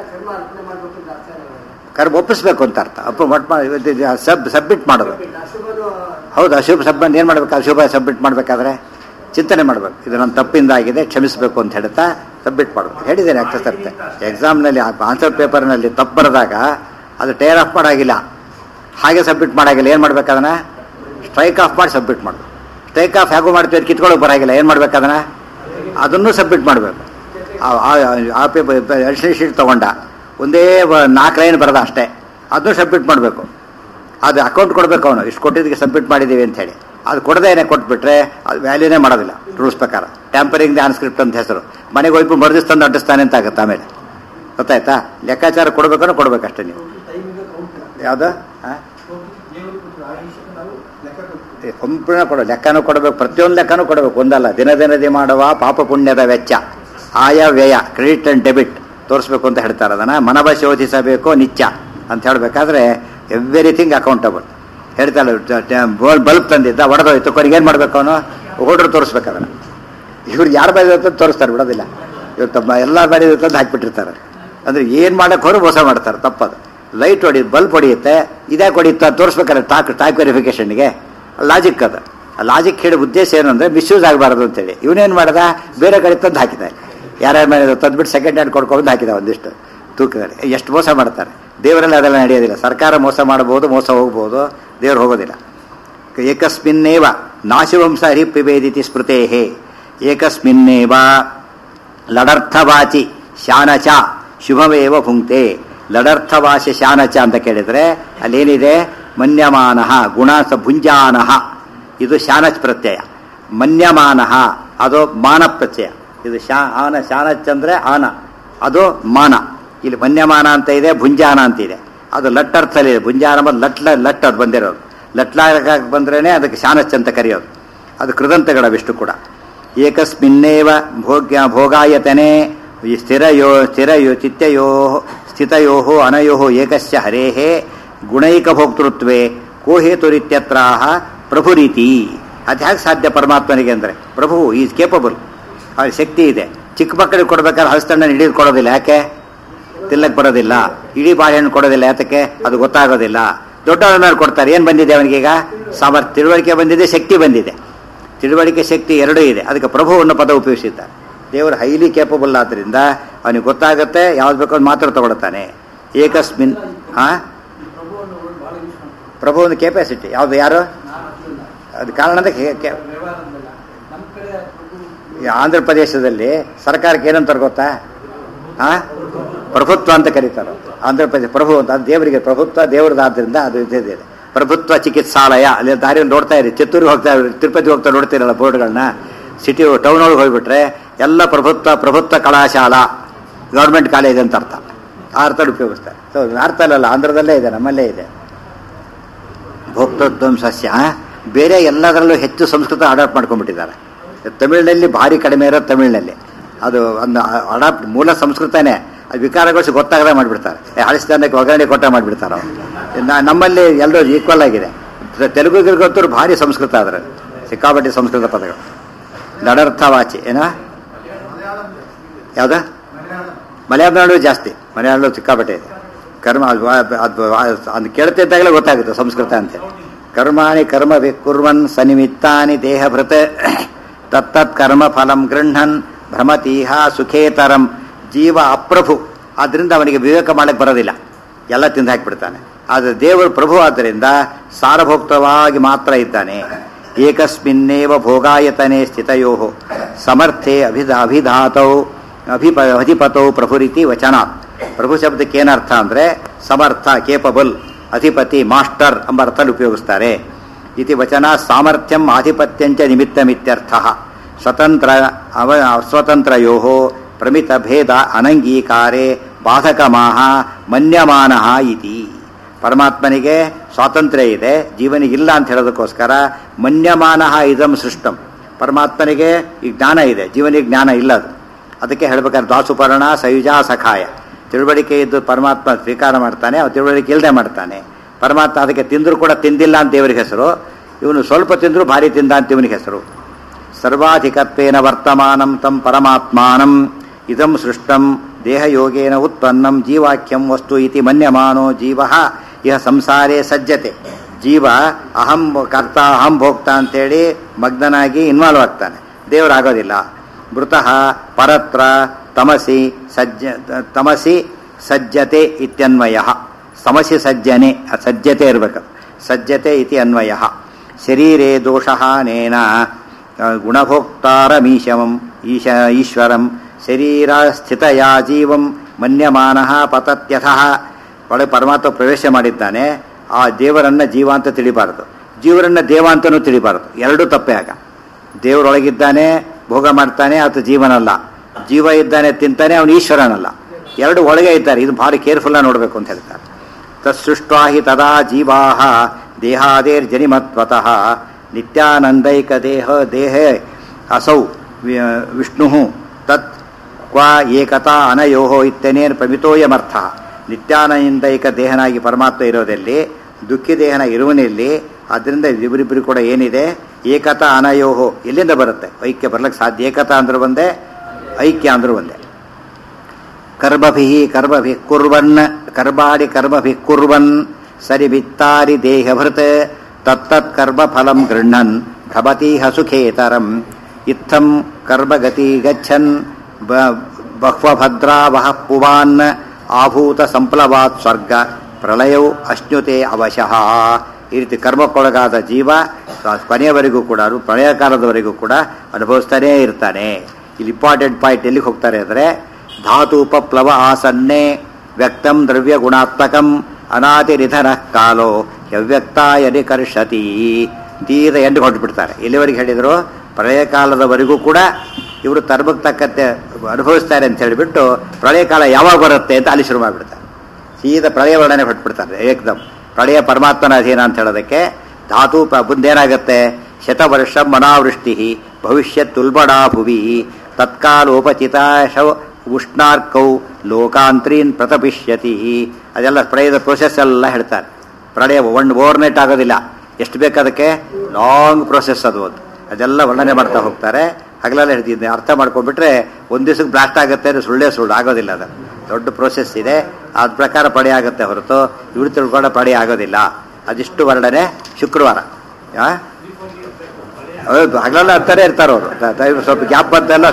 ಕರ್ಮ ಒಪ್ಪಿಸ್ಬೇಕು ಅಂತ ಅರ್ಥ. ಅಪ್ಪ ಸಬ್ ಸಬ್ಮಿಟ್ ಮಾಡೋದು. ಹೌದು, ಅಶುಭ ಸಂಬಂಧ ಏನು ಮಾಡ್ಬೇಕು? ಅಶುಭ ಸಬ್ಮಿಟ್ ಮಾಡಬೇಕಾದ್ರೆ ಚಿಂತನೆ ಮಾಡಬೇಕು. ಇದು ನನ್ನ ತಪ್ಪಿಂದ ಆಗಿದೆ, ಕ್ಷಮಿಸಬೇಕು ಅಂತ ಹೇಳ್ತಾ ಸಬ್ಮಿಟ್ ಮಾಡಬೇಕು. ಹೇಳಿದ್ದೇನೆ ಅಕ್ಷರ ತರ್ತೆ ಎಕ್ಸಾಮ್ನಲ್ಲಿ ಆನ್ಸರ್ ಪೇಪರ್ನಲ್ಲಿ ತಪ್ಪು ಬರೆದಾಗ ಅದು ಟೇರ್ ಆಫ್ ಮಾಡೋಗಿಲ್ಲ, ಹಾಗೆ ಸಬ್ಮಿಟ್ ಮಾಡೋಗಿಲ್ಲ. ಏನು ಮಾಡ್ಬೇಕು? ಅದನ್ನು ಸ್ಟ್ರೈಕ್ ಆಫ್ ಮಾಡಿ ಸಬ್ಮಿಟ್ ಮಾಡಬೇಕು. ಸ್ಟ್ರೈಕ್ ಆಫ್ ಹೇಗೂ ಮಾಡ್ತೀವಿ, ಕಿತ್ಕೊಳ್ಳೋಕೆ ಬರೋಗಿಲ್ಲ. ಏನು ಮಾಡ್ಬೇಕು? ಅದನ್ನು ಅದನ್ನು ಸಬ್ಮಿಟ್ ಮಾಡಬೇಕು. ಆ ಪೇಪರ್ ಅಡಿಷನಲ್ ಶೀಟ್ ತೊಗೊಂಡ ಒಂದೇ ನಾಲ್ಕು ಲೈನ್ ಬರೋದ ಅಷ್ಟೇ, ಅದನ್ನು ಸಬ್ಮಿಟ್ ಮಾಡಬೇಕು. ಅದು ಅಕೌಂಟ್ ಕೊಡಬೇಕು ಅವನು, ಇಷ್ಟು ಕೊಟ್ಟಿದ್ದಕ್ಕೆ ಸಬ್ಮಿಟ್ ಮಾಡಿದ್ದೀವಿ ಅಂತ ಹೇಳಿ. ಅದು ಕೊಡದೇನೆ ಕೊಟ್ಬಿಟ್ರೆ ಅದು ವ್ಯಾಲ್ಯೂನೇ ಮಾಡೋದಿಲ್ಲ ರೂಲ್ಸ್ ಪ್ರಕಾರ. ಟ್ಯಾಂಪರಿಂಗ್ ದಿ ಆನ್ಸ್ಕ್ರಿಪ್ಟ್ ಅಂತ ಹೆಸರು. ಮನೆಗೆ ಹೋಯ್ತು ಮರ್ದಿಸ್ ತಂದು ಅಂಟಿಸ್ತಾನೆ ಅಂತ ಆಗುತ್ತೆ. ಆಮೇಲೆ ಗೊತ್ತಾಯ್ತಾ? ಲೆಕ್ಕಾಚಾರ ಕೊಡ್ಬೇಕನ್ನೋ ಕೊಡ್ಬೇಕಷ್ಟೇ ನೀವು. ಯಾವುದು ಸಂಪೂರ್ಣ ಕೊಡೋ ಲೆಕ್ಕನೂ ಕೊಡಬೇಕು, ಪ್ರತಿಯೊಂದು ಲೆಕ್ಕನೂ ಕೊಡಬೇಕು. ಒಂದಲ್ಲ, ದಿನ ದಿನದಿ ಮಾಡುವ ಪಾಪ ಪುಣ್ಯದ ವೆಚ್ಚ, ಆಯ ವ್ಯಯ, ಕ್ರೆಡಿಟ್ ಆ್ಯಂಡ್ ಡೆಬಿಟ್ ತೋರಿಸ್ಬೇಕು ಅಂತ ಹೇಳ್ತಾರೆ. ಅದನ್ನು ಮನವ ಶೋಧಿಸಬೇಕು ನಿತ್ಯ ಅಂತ ಹೇಳಬೇಕಾದ್ರೆ ಎವ್ರಿಥಿಂಗ್ ಅಕೌಂಟಬಲ್ ಹೇಳ್ತಾಳೆ. ಬಲ್ಬ್ ತಂದಿದ್ದ ಒಡೆದೋಯ್ತು, ಕೊನೆಗೆ ಏನು ಮಾಡಬೇಕು? ಅವನು ಓಡ್ರು ತೋರಿಸ್ಬೇಕು ಅದನ್ನು. ಇವ್ರು ಯಾರು ಬೈದ ತೋರಿಸ್ತಾರೆ, ಬಿಡೋದಿಲ್ಲ. ಇವ್ರು ತಮ್ಮ ಎಲ್ಲ ಬೈದ ತಂದು ಹಾಕಿಬಿಟ್ಟಿರ್ತಾರೆ. ಅಂದರೆ ಏನು ಮಾಡೋಕ್ಕೆ ಹೊರ ಮೋಸ ಮಾಡ್ತಾರೆ, ತಪ್ಪದು. ಲೈಟ್ ಹೊಡಿ ಬಲ್ಬ್ ಹೊಡಿಯುತ್ತೆ, ಇದ್ಯಾಕೆ ಹೊಡಿಯುತ್ತೆ ಅದು ತೋರಿಸ್ಬೇಕಾದ್ರೆ ಟಾಕ್ ಟಾಕ್ ವೆರಿಫಿಕೇಷನ್ಗೆ ಲಾಜಿಕ್ ಅದು. ಆ ಲಾಜಿಕ್ ಹೇಳೋ ಉದ್ದೇಶ ಏನು ಅಂದರೆ ಮಿಸ್ಯೂಸ್ ಆಗಬಾರ್ದು ಅಂತೇಳಿ. ಇವನೇನು ಮಾಡ್ದ, ಬೇರೆ ಕಡೆ ತಂದು ಹಾಕಿದೆ. ಯಾರ್ಯಾರು ಮಾಡಿದ ತಂದುಬಿಟ್ಟು ಸೆಕೆಂಡ್ ಹ್ಯಾಂಡ್ ಕೊಡ್ಕೊಂಡು ಹಾಕಿದ ಒಂದಿಷ್ಟು ತೂಕದಲ್ಲಿ. ಎಷ್ಟು ಮೋಸ ಮಾಡ್ತಾರೆ. ದೇವರಲ್ಲಿ ಅದೆಲ್ಲ ನಡೆಯೋದಿಲ್ಲ. ಸರ್ಕಾರ ಮೋಸ ಮಾಡ್ಬೋದು, ಮೋಸ ಹೋಗ್ಬೋದು, ದೇವ್ರು ಹೋಗೋದಿಲ್ಲ. ಏಕಸ್ಮಿನ್ನೇವ ನಾಶವಂಸ ಹರಿಪಿಬೇದಿತಿ ಸ್ಮೃತೇಹೇ ಏಕಸ್ಮಿನ್ನೇವ ಲಡರ್ಥವಾಚಿ ಶಾನಚ ಶುಭಮೇವ ಭುಂಕ್ತೆ. ಲಡರ್ಥವಾಚಿ ಶಾನಚ ಅಂತ ಕೇಳಿದರೆ ಅಲ್ಲೇನಿದೆ? ಮನ್ಯಮಾನಃ ಗುಣ ಭುಂಜಾನಃ, ಇದು ಶಾನಚ್ ಪ್ರತ್ಯಯ. ಮನ್ಯಮಾನಃ ಅದು ಮಾನ ಪ್ರತ್ಯಯ. ಇದು ಶಾ ಆನ ಶಾನಚ್ ಅಂದರೆ ಆನ, ಅದು ಮಾನ. ಇಲ್ಲಿ ಮನ್ಯಮಾನ ಅಂತ ಇದೆ, ಭುಂಜಾನ ಅಂತ ಇದೆ. ಅದು ಲಟ್ಟರ್ಥಲ್ಲಿದೆ. ಭುಂಜಾನ ಬಂದು ಲಟ್ಲ ಲಟ್ ಅದು ಬಂದಿರೋದು. ಲಟ್ಲಾಗ ಬಂದ್ರೇ ಅದಕ್ಕೆ ಶಾನಚ್ ಅಂತ ಕರೆಯೋದು. ಅದು ಕೃದಂತಗಳವಿಷ್ಟು ಕೂಡ. ಏಕಸ್ಮಿನ್ನೇವ ಭೋಗ್ಯ ಭೋಗಾಯತನೆ ಸ್ಥಿರಯೋ ಸ್ಥಿರಯೋ ಚಿತ್ತಯೋ ಸ್ಥಿತಯೋ ಅನಯೋ ಏಕಸ್ಯ ಹರೇಹೇ ಗುಣೈಕ ಭೋಕ್ತೃತ್ವೇ ಕೋ ಹೇತುರಿತ್ಯತ್ರಾಹ ಪ್ರಭುರೀತಿ. ಅದು ಹೇಗೆ ಸಾಧ್ಯ ಪರಮಾತ್ಮನಿಗೆ ಅಂದರೆ? ಪ್ರಭು ಈಸ್ ಕೇಪಬಲ್, ಅವ್ರ ಶಕ್ತಿ ಇದೆ. ಚಿಕ್ಕ ಮಕ್ಕಳಿಗೆ ಕೊಡ್ಬೇಕಾದ್ರೆ ಹಲಸಣ್ಣ ಹಿಡಿದು ಕೊಡೋದಿಲ್ಲ. ಯಾಕೆ? ತಿಲ್ಲಕ್ಕೆ ಬರೋದಿಲ್ಲ. ಇಡೀ ಬಾಳೆಹಣ್ಣು ಕೊಡೋದಿಲ್ಲ. ಯಾತಕ್ಕೆ? ಅದು ಗೊತ್ತಾಗೋದಿಲ್ಲ. ದೊಡ್ಡವರ ಮೇಲೆ ಕೊಡ್ತಾರೆ. ಏನು ಬಂದಿದೆ ಅವನಿಗೀಗ? ಸಾಮರ್ಥ್ಯ, ತಿಳುವಳಿಕೆ ಬಂದಿದೆ, ಶಕ್ತಿ ಬಂದಿದೆ. ತಿಳುವಳಿಕೆ ಶಕ್ತಿ ಎರಡೂ ಇದೆ. ಅದಕ್ಕೆ ಪ್ರಭು ಅನ್ನೋ ಪದ ಉಪಯೋಗಿಸಿದ್ದಾರೆ. ದೇವರು ಹೈಲಿ ಕೇಪಬಲ್ ಆದ್ದರಿಂದ ಅವನಿಗೆ ಗೊತ್ತಾಗುತ್ತೆ, ಯಾವ್ದು ಬೇಕೋ ಮಾತ್ರ ತಗೊಳ್ತಾನೆ. ಏಕಸ್ಮಿನ್ ಹಾಂ ಪ್ರಭು ಒಂದು ಕೆಪಾಸಿಟಿ ಯಾವುದು? ಯಾರು? ಅದು ಕಾರಣ ಅಂದರೆ ಆಂಧ್ರ ಪ್ರದೇಶದಲ್ಲಿ ಸರ್ಕಾರಕ್ಕೆ ಏನಂತಾರೆ ಗೊತ್ತಾ? ಹಾಂ ಪ್ರಭುತ್ವ ಅಂತ ಕರೀತಾರೆ. ಆಂಧ್ರ ಪ್ರದೇಶ ಪ್ರಭು ಅಂತ, ಅದು ದೇವರಿಗೆ ಪ್ರಭುತ್ವ ದೇವ್ರದ್ದಾದ್ರಿಂದ ಅದು ಇದೆ. ಪ್ರಭುತ್ವ ಚಿಕಿತ್ಸಾಲಯ ಅಲ್ಲಿ ದಾರಿಯಲ್ಲಿ ನೋಡ್ತಾ ಇರಿ. ಚಿತ್ತೂರಿಗೆ ಹೋಗ್ತಾ ಇರಿ, ತಿರುಪತಿ ಹೋಗ್ತಾ ನೋಡ್ತೀರಲ್ಲ ಬೋರ್ಡ್ಗಳನ್ನ. ಸಿಟಿ ಟೌನ್ ಒಳಗೆ ಹೋಗ್ಬಿಟ್ರೆ ಎಲ್ಲ ಪ್ರಭುತ್ವ ಪ್ರಭುತ್ವ ಕಲಾಶಾಲಾ ಗೌರ್ಮೆಂಟ್ ಕಾಲೇಜ್ ಅಂತ ಅರ್ಥ. ಆ ಅರ್ಥದಲ್ಲಿ ಉಪಯೋಗಿಸ್ತಾರೆ. ಸೊ ಅರ್ಥಲ್ಲ, ಆಂಧ್ರದಲ್ಲೇ ಇದೆ, ನಮ್ಮಲ್ಲೇ ಇದೆ. ಭೋಕ್ತೃತ್ವ ಸಸ್ಯ. ಬೇರೆ ಎಲ್ಲದರಲ್ಲೂ ಹೆಚ್ಚು ಸಂಸ್ಕೃತ ಅಡಾಪ್ಟ್ ಮಾಡ್ಕೊಂಡ್ಬಿಟ್ಟಿದ್ದಾರೆ. ತಮಿಳಿನಲ್ಲಿ ಭಾರಿ ಕಡಿಮೆ ಇರೋದು ತಮಿಳಿನಲ್ಲಿ. ಅದು ಒಂದು ಅಡಾಪ್ಟ್ ಮೂಲ ಸಂಸ್ಕೃತನೇ. ಅದು ವಿಕಾರಗೊಳಿಸಿ ಗೊತ್ತಾಗದೆ ಮಾಡಿಬಿಡ್ತಾರೆ. ಹಳಸಿದಾನಕ್ಕೆ ಒಗ್ಗರಣೆ ಕೊಟ್ಟ ಮಾಡಿಬಿಡ್ತಾರೆ ಅವರು. ನಮ್ಮಲ್ಲಿ ಎಲ್ಲರೂ ಈಕ್ವಲ್ ಆಗಿದೆ. ತೆಲುಗುಗೆ ಗೊತ್ತರು ಭಾರಿ ಸಂಸ್ಕೃತ ಆದರೆ ಸಿಕ್ಕಾಪಟ್ಟೆ ಸಂಸ್ಕೃತ ಪದಗಳು. ಲಡರ್ಥವಾಚಿ ಏನ ಯಾವ್ದ? ಮಲಯಾಳದಲ್ಲೂ ಜಾಸ್ತಿ. ಮಲಯಾಳದಲ್ಲೂ ಸಿಕ್ಕಾಪಟ್ಟೆ ಇದೆ. ಕರ್ಮ ಅದು ಅದು ಕೇಳ್ತಿದ್ದಾಗಲೇ ಗೊತ್ತಾಗುತ್ತೆ ಸಂಸ್ಕೃತ ಅಂತ. ಕರ್ಮಾಣಿ ಕರ್ಮ ವಿಕುರ್ವನ್ ಸನಿಮಿತ್ತಾನಿ ದೇಹಭೃತ ತತ್ತತ್ ಕರ್ಮ ಫಲಂ ಗೃಹನ್ ಭ್ರಮತೀಹ ಸುಖೇತರಂ. ಜೀವ ಅಪ್ರಭು, ಆದ್ದರಿಂದ ಅವನಿಗೆ ವಿವೇಕ ಮಾಡಕ್ಕೆ ಬರೋದಿಲ್ಲ, ಎಲ್ಲ ತಿಂದು ಹಾಕಿಬಿಡ್ತಾನೆ. ಆದರೆ ದೇವರು ಪ್ರಭು ಆದ್ದರಿಂದ ಸಾರಭೋಕ್ತವಾಗಿ ಮಾತ್ರ ಇದ್ದಾನೆ. ಏಕಸ್ಮಿನ್ನೇವ ಭೋಗಾಯತನೆ ಸ್ಥಿತಯೋ ಸಮರ್ಥೆ ಅಭಿಧ ಅಭಿಧಾತೌ ಅಭಿಪ ಅಧಿಪತೌ ಪ್ರಭುರೀತಿ ವಚನಾತ್. ಪ್ರಭು ಶಬ್ದಕ್ಕೆ ಏನರ್ಥ ಅಂದರೆ ಸಮರ್ಥ, ಕೇಪಬಲ್, ಅಧಿಪತಿ, ಮಾಸ್ಟರ್ ಎಂಬ ಅರ್ಥದಲ್ಲಿ ಉಪಯೋಗಿಸ್ತಾರೆ. ಇತಿ ವಚನ ಸಾಮರ್ಥ್ಯಂ ಆಧಿಪತ್ಯಂಚ ನಿಮಿತ್ತಮಿತ್ಯರ್ಥ. ಸ್ವತಂತ್ರ ಅವ ಸ್ವತಂತ್ರಯೋ ಪ್ರಮಿತ ಭೇದ ಅನಂಗೀಕಾರೆ ಬಾಧಕಮಾಹ ಮನ್ಯಮಾನಃ ಇತಿ. ಪರಮಾತ್ಮನಿಗೆ ಸ್ವಾತಂತ್ರ್ಯ ಇದೆ, ಜೀವನಿಗಿಲ್ಲ ಅಂತ ಹೇಳೋದಕ್ಕೋಸ್ಕರ ಮನ್ಯಮಾನಃ ಇದಂ ಸೃಷ್ಟಂ. ಪರಮಾತ್ಮನಿಗೆ ಈ ಜ್ಞಾನ ಇದೆ, ಜೀವನಿಗೆ ಜ್ಞಾನ ಇಲ್ಲ. ಅದು ಅದಕ್ಕೆ ಹೇಳ್ಬೇಕಾದ್ರೆ ದಾಸುಪರ್ಣ ಸಯುಜಾ ಸಖಾಯ. ತಿಳುವಳಿಕೆ ಇದ್ದು ಪರಮಾತ್ಮ ಸ್ವೀಕಾರ ಮಾಡ್ತಾನೆ, ಅವ್ನು ತಿಳುವಳಿಕೆ ಇಲ್ಲದೆ ಮಾಡ್ತಾನೆ. ಪರಮಾತ್ಮ ಅದಕ್ಕೆ ತಿಂದರೂ ಕೂಡ ತಿಂದಿಲ್ಲ ಅಂತ ದೇವರಿಗೆ ಹೆಸರು, ಇವನು ಸ್ವಲ್ಪ ತಿಂದರೂ ಭಾರಿ ತಿಂದ ಅಂತ ಇವನಿಗೆ ಹೆಸರು. ಸರ್ವಾಧಿಕತ್ವೇನ ವರ್ತಮಾನಂ ತಂ ಪರಮಾತ್ಮಾನಂ ಇದಂ ಸೃಷ್ಟಂ ದೇಹಯೋಗೇನ ಉತ್ಪನ್ನಂ ಜೀವಾಖ್ಯಂ ವಸ್ತು ಇತಿ ಮನ್ಯಮಾನೋ ಜೀವ ಇಹ ಸಂಸಾರೇ ಸಜ್ಜತೆ. ಜೀವ ಅಹಂ ಕರ್ತ ಅಹಂ ಭೋಕ್ತ ಅಂತೇಳಿ ಮಗ್ನನಾಗಿ ಇನ್ವಾಲ್ವ್ ಆಗ್ತಾನೆ, ದೇವರಾಗೋದಿಲ್ಲ. ಮೃತಃ ಪರತ್ರ ತಮಸಿ ಸಜ್ಜ ತಮಸಿ ಸಜ್ಜತೆ ಇತ್ಯನ್ವಯ. ಸಮಸಿ ಸಜ್ಜನೆ ಸಜ್ಜತೆ ಇರಬೇಕು, ಸಜ್ಜತೆ ಇತಿ ಅನ್ವಯ. ಶರೀರೇ ದೋಷಹಾನೇನ ಗುಣಭೋಕ್ತಾರಮೀಶಮಂ ಈಶ ಈಶ್ವರಂ ಶರೀರ ಸ್ಥಿತಯಾ ಜೀವಂ ಮನ್ಯಮಾನಃ ಪತತ್ಯಥಃ. ಒಳಗೆ ಪರಮಾತ್ಮ ಪ್ರವೇಶ ಮಾಡಿದ್ದಾನೆ, ಆ ದೇವರನ್ನು ಜೀವ ಅಂತ ತಿಳಿಬಾರದು, ಜೀವರನ್ನು ದೇವ ಅಂತಲೂ ತಿಳಿಬಾರದು. ಎರಡೂ ತಪ್ಪೇ ಆಗ. ದೇವರೊಳಗಿದ್ದಾನೆ, ಭೋಗ ಮಾಡ್ತಾನೆ, ಆತ ಜೀವನಲ್ಲ. ಜೀವ ಇದ್ದಾನೆ, ತಿಂತಾನೆ, ಅವನು ಈಶ್ವರನಲ್ಲ. ಎರಡು ಒಳಗೆ ಇದ್ದಾರೆ. ಇದು ಭಾರಿ ಕೇರ್ಫುಲ್ಲಾಗಿ ನೋಡಬೇಕು ಅಂತ ಹೇಳ್ತಾರೆ. ತತ್ಸೃಷ್ಟ್ವಾ ಹಿ ತದಾ ಜೀವಾಹ ದೇಹಾದೇರ್ಜನಿಮತ್ವತಃ ನಿತ್ಯಾನಂದೈಕ ದೇಹ ದೇಹೇ ಅಸೌ ವಿಷ್ಣು ತತ್ ಕ್ವ ಏಕತಾ ಅನಯೋ ಇತ್ಯನೇನ ಪ್ರಮಿತೋಯಮರ್ಥ. ನಿತ್ಯಾನಂದೈಕ ದೇಹನಾಗಿ ಪರಮಾತ್ಮ ಇರೋದಲ್ಲಿ, ದುಃಖಿ ದೇಹನ ಇರುವನಲ್ಲಿ. ಆದ್ದರಿಂದ ಇವರಿಬ್ಬರು ಕೂಡ ಏನಿದೆ, ಏಕತಾ ಅನಯೋಹೋ ಎಲ್ಲಿಂದ ಬರುತ್ತೆ? ಐಕ್ಯ ಬರ್ಲಿಕ್ಕೆ ಸಾಧ್ಯ. ಏಕತಾ ಅಂದ್ರೆ ಒಂದೇ, ಐಕ್ಯ ಅಂದ್ರೆ ಒಂದೇ. ಕರ್ಮಭಿ ಕರ್ಮಭಿ ಕುರ್ವನ್ ಕರ್ಮಾಡಿ ಕರ್ಮಭಿ ಕುರ್ವನ್ ಸರಿ ಬಿತ್ತಾರಿ ದೇಹಭೃತ್ ತತ್ತತ್ ಕರ್ಮ ಫಲಂ ಗೃಹನ್ ಭವತೀಹ ಸುಖೇತರಂ. ಇತ್ತಂ ಕರ್ಮಗತಿ ಗಚ್ಚನ್ ಬಹ್ವಭದ್ರಾ ವಹ ಪುವಾನ್ ಆಭೂತ ಸಂಪ್ಲವಾತ್ ಸ್ವರ್ಗ ಪ್ರಳಯೌ ಅಶ್ನುತೆ ಅವಶಃ. ಈ ರೀತಿ ಕರ್ಮಕ್ಕೊಳಗಾದ ಜೀವ ಕೊನೆಯವರೆಗೂ ಕೂಡ ಪ್ರಳಯ ಕಾಲದವರೆಗೂ ಕೂಡ ಅನುಭವಿಸ್ತಾನೇ ಇರ್ತಾನೆ. ಇಲ್ಲಿ ಇಂಪಾರ್ಟೆಂಟ್ ಪಾಯಿಂಟ್ ಎಲ್ಲಿಗೆ ಹೋಗ್ತಾರೆ ಅಂದರೆ ಧಾತುಪಪ್ಲವ ಆಸನ್ನೇ ವ್ಯಕ್ತಂ ದ್ರವ್ಯ ಗುಣಾತ್ಮಕಂ ಅನಾದಿರಿಧನ ಕಾಲೋ ಅವ್ಯಕ್ತಾಯ ನಿಕರ್ಷತಿ ತೀರ ಎಂಡು ಹೊರಟುಬಿಡ್ತಾರೆ. ಎಲ್ಲಿವರೆಗೆ ಹೇಳಿದರು ಪ್ರಳಯ ಕಾಲದವರೆಗೂ ಕೂಡ ಇವರು ತರ್ಮಕ್ಕೆ ತಕ್ಕಂತೆ ಅನುಭವಿಸ್ತಾರೆ ಅಂತ ಹೇಳಿಬಿಟ್ಟು ಪ್ರಳಯ ಕಾಲ ಯಾವಾಗ ಬರುತ್ತೆ ಅಂತ ಅಲ್ಲಿ ಶುರು ಮಾಡಿಬಿಡ್ತಾರೆ. ಸೀದಾ ಪ್ರಳಯ ವರ್ಣನೆ ಹೊರಟ್ಬಿಡ್ತಾರೆ ಏಕದಮ್. ಪ್ರಳಯ ಪರಮಾತ್ಮನ ಅಧೀನ ಅಂತ ಹೇಳೋದಕ್ಕೆ ಧಾತು ಮುಂದೇನಾಗತ್ತೆ ಶತವರ್ಷ ಮನಾವೃಷ್ಟಿ ಭವಿಷ್ಯತ್ ಉಲ್ಬಡಾ ಭುವಿ ತತ್ಕಾಲೋಪಚಿತ ಶವ ಉಷ್ಣಾರ್ಕೌ ಲೋಕಾಂತ್ರೀನ್ ಪ್ರತಪಿಷ್ಯತಿ. ಅದೆಲ್ಲ ಪ್ರಳಯದ ಪ್ರೊಸೆಸ್ ಎಲ್ಲ ಹೇಳ್ತಾರೆ. ಪ್ರಳಯ ಒನ್ ಓವರ್ನೈಟ್ ಆಗೋದಿಲ್ಲ, ಎಷ್ಟು ಬೇಕಾದಕ್ಕೆ ಲಾಂಗ್ ಪ್ರೊಸೆಸ್ ಅದು ಅದು ಅದೆಲ್ಲ ವರ್ಣನೆ ಮಾಡ್ತಾ ಹೋಗ್ತಾರೆ. ಹಗಲೆಲ್ಲ ಹೇಳ್ತಿದ್ದೆ ಅರ್ಥ ಮಾಡ್ಕೊಂಡ್ಬಿಟ್ರೆ ಒಂದು ದಿವಸಕ್ಕೆ ಬ್ಲಾಸ್ಟ್ ಆಗುತ್ತೆ ಅಂದರೆ ಸುಳ್ಳೇ ಸುಳ್ಳು ಆಗೋದಿಲ್ಲ. ಅದು ದೊಡ್ಡ ಪ್ರೋಸೆಸ್ ಇದೆ, ಅದ ಪ್ರಕಾರ ಪಡೆ ಆಗುತ್ತೆ ಹೊರತು ಇವರು ತಿಳ್ಕೊಂಡ ಪಡೆ ಆಗೋದಿಲ್ಲ. ಅದಿಷ್ಟು ವರ್ಣನೆ ಶುಕ್ರವಾರ. ಹಗಲೆಲ್ಲ ಅಂತಾನೆ ಇರ್ತಾರೆ ಅವರು. ಸ್ವಲ್ಪ ಗ್ಯಾಪ್ ಬಂತೆಲ್ಲ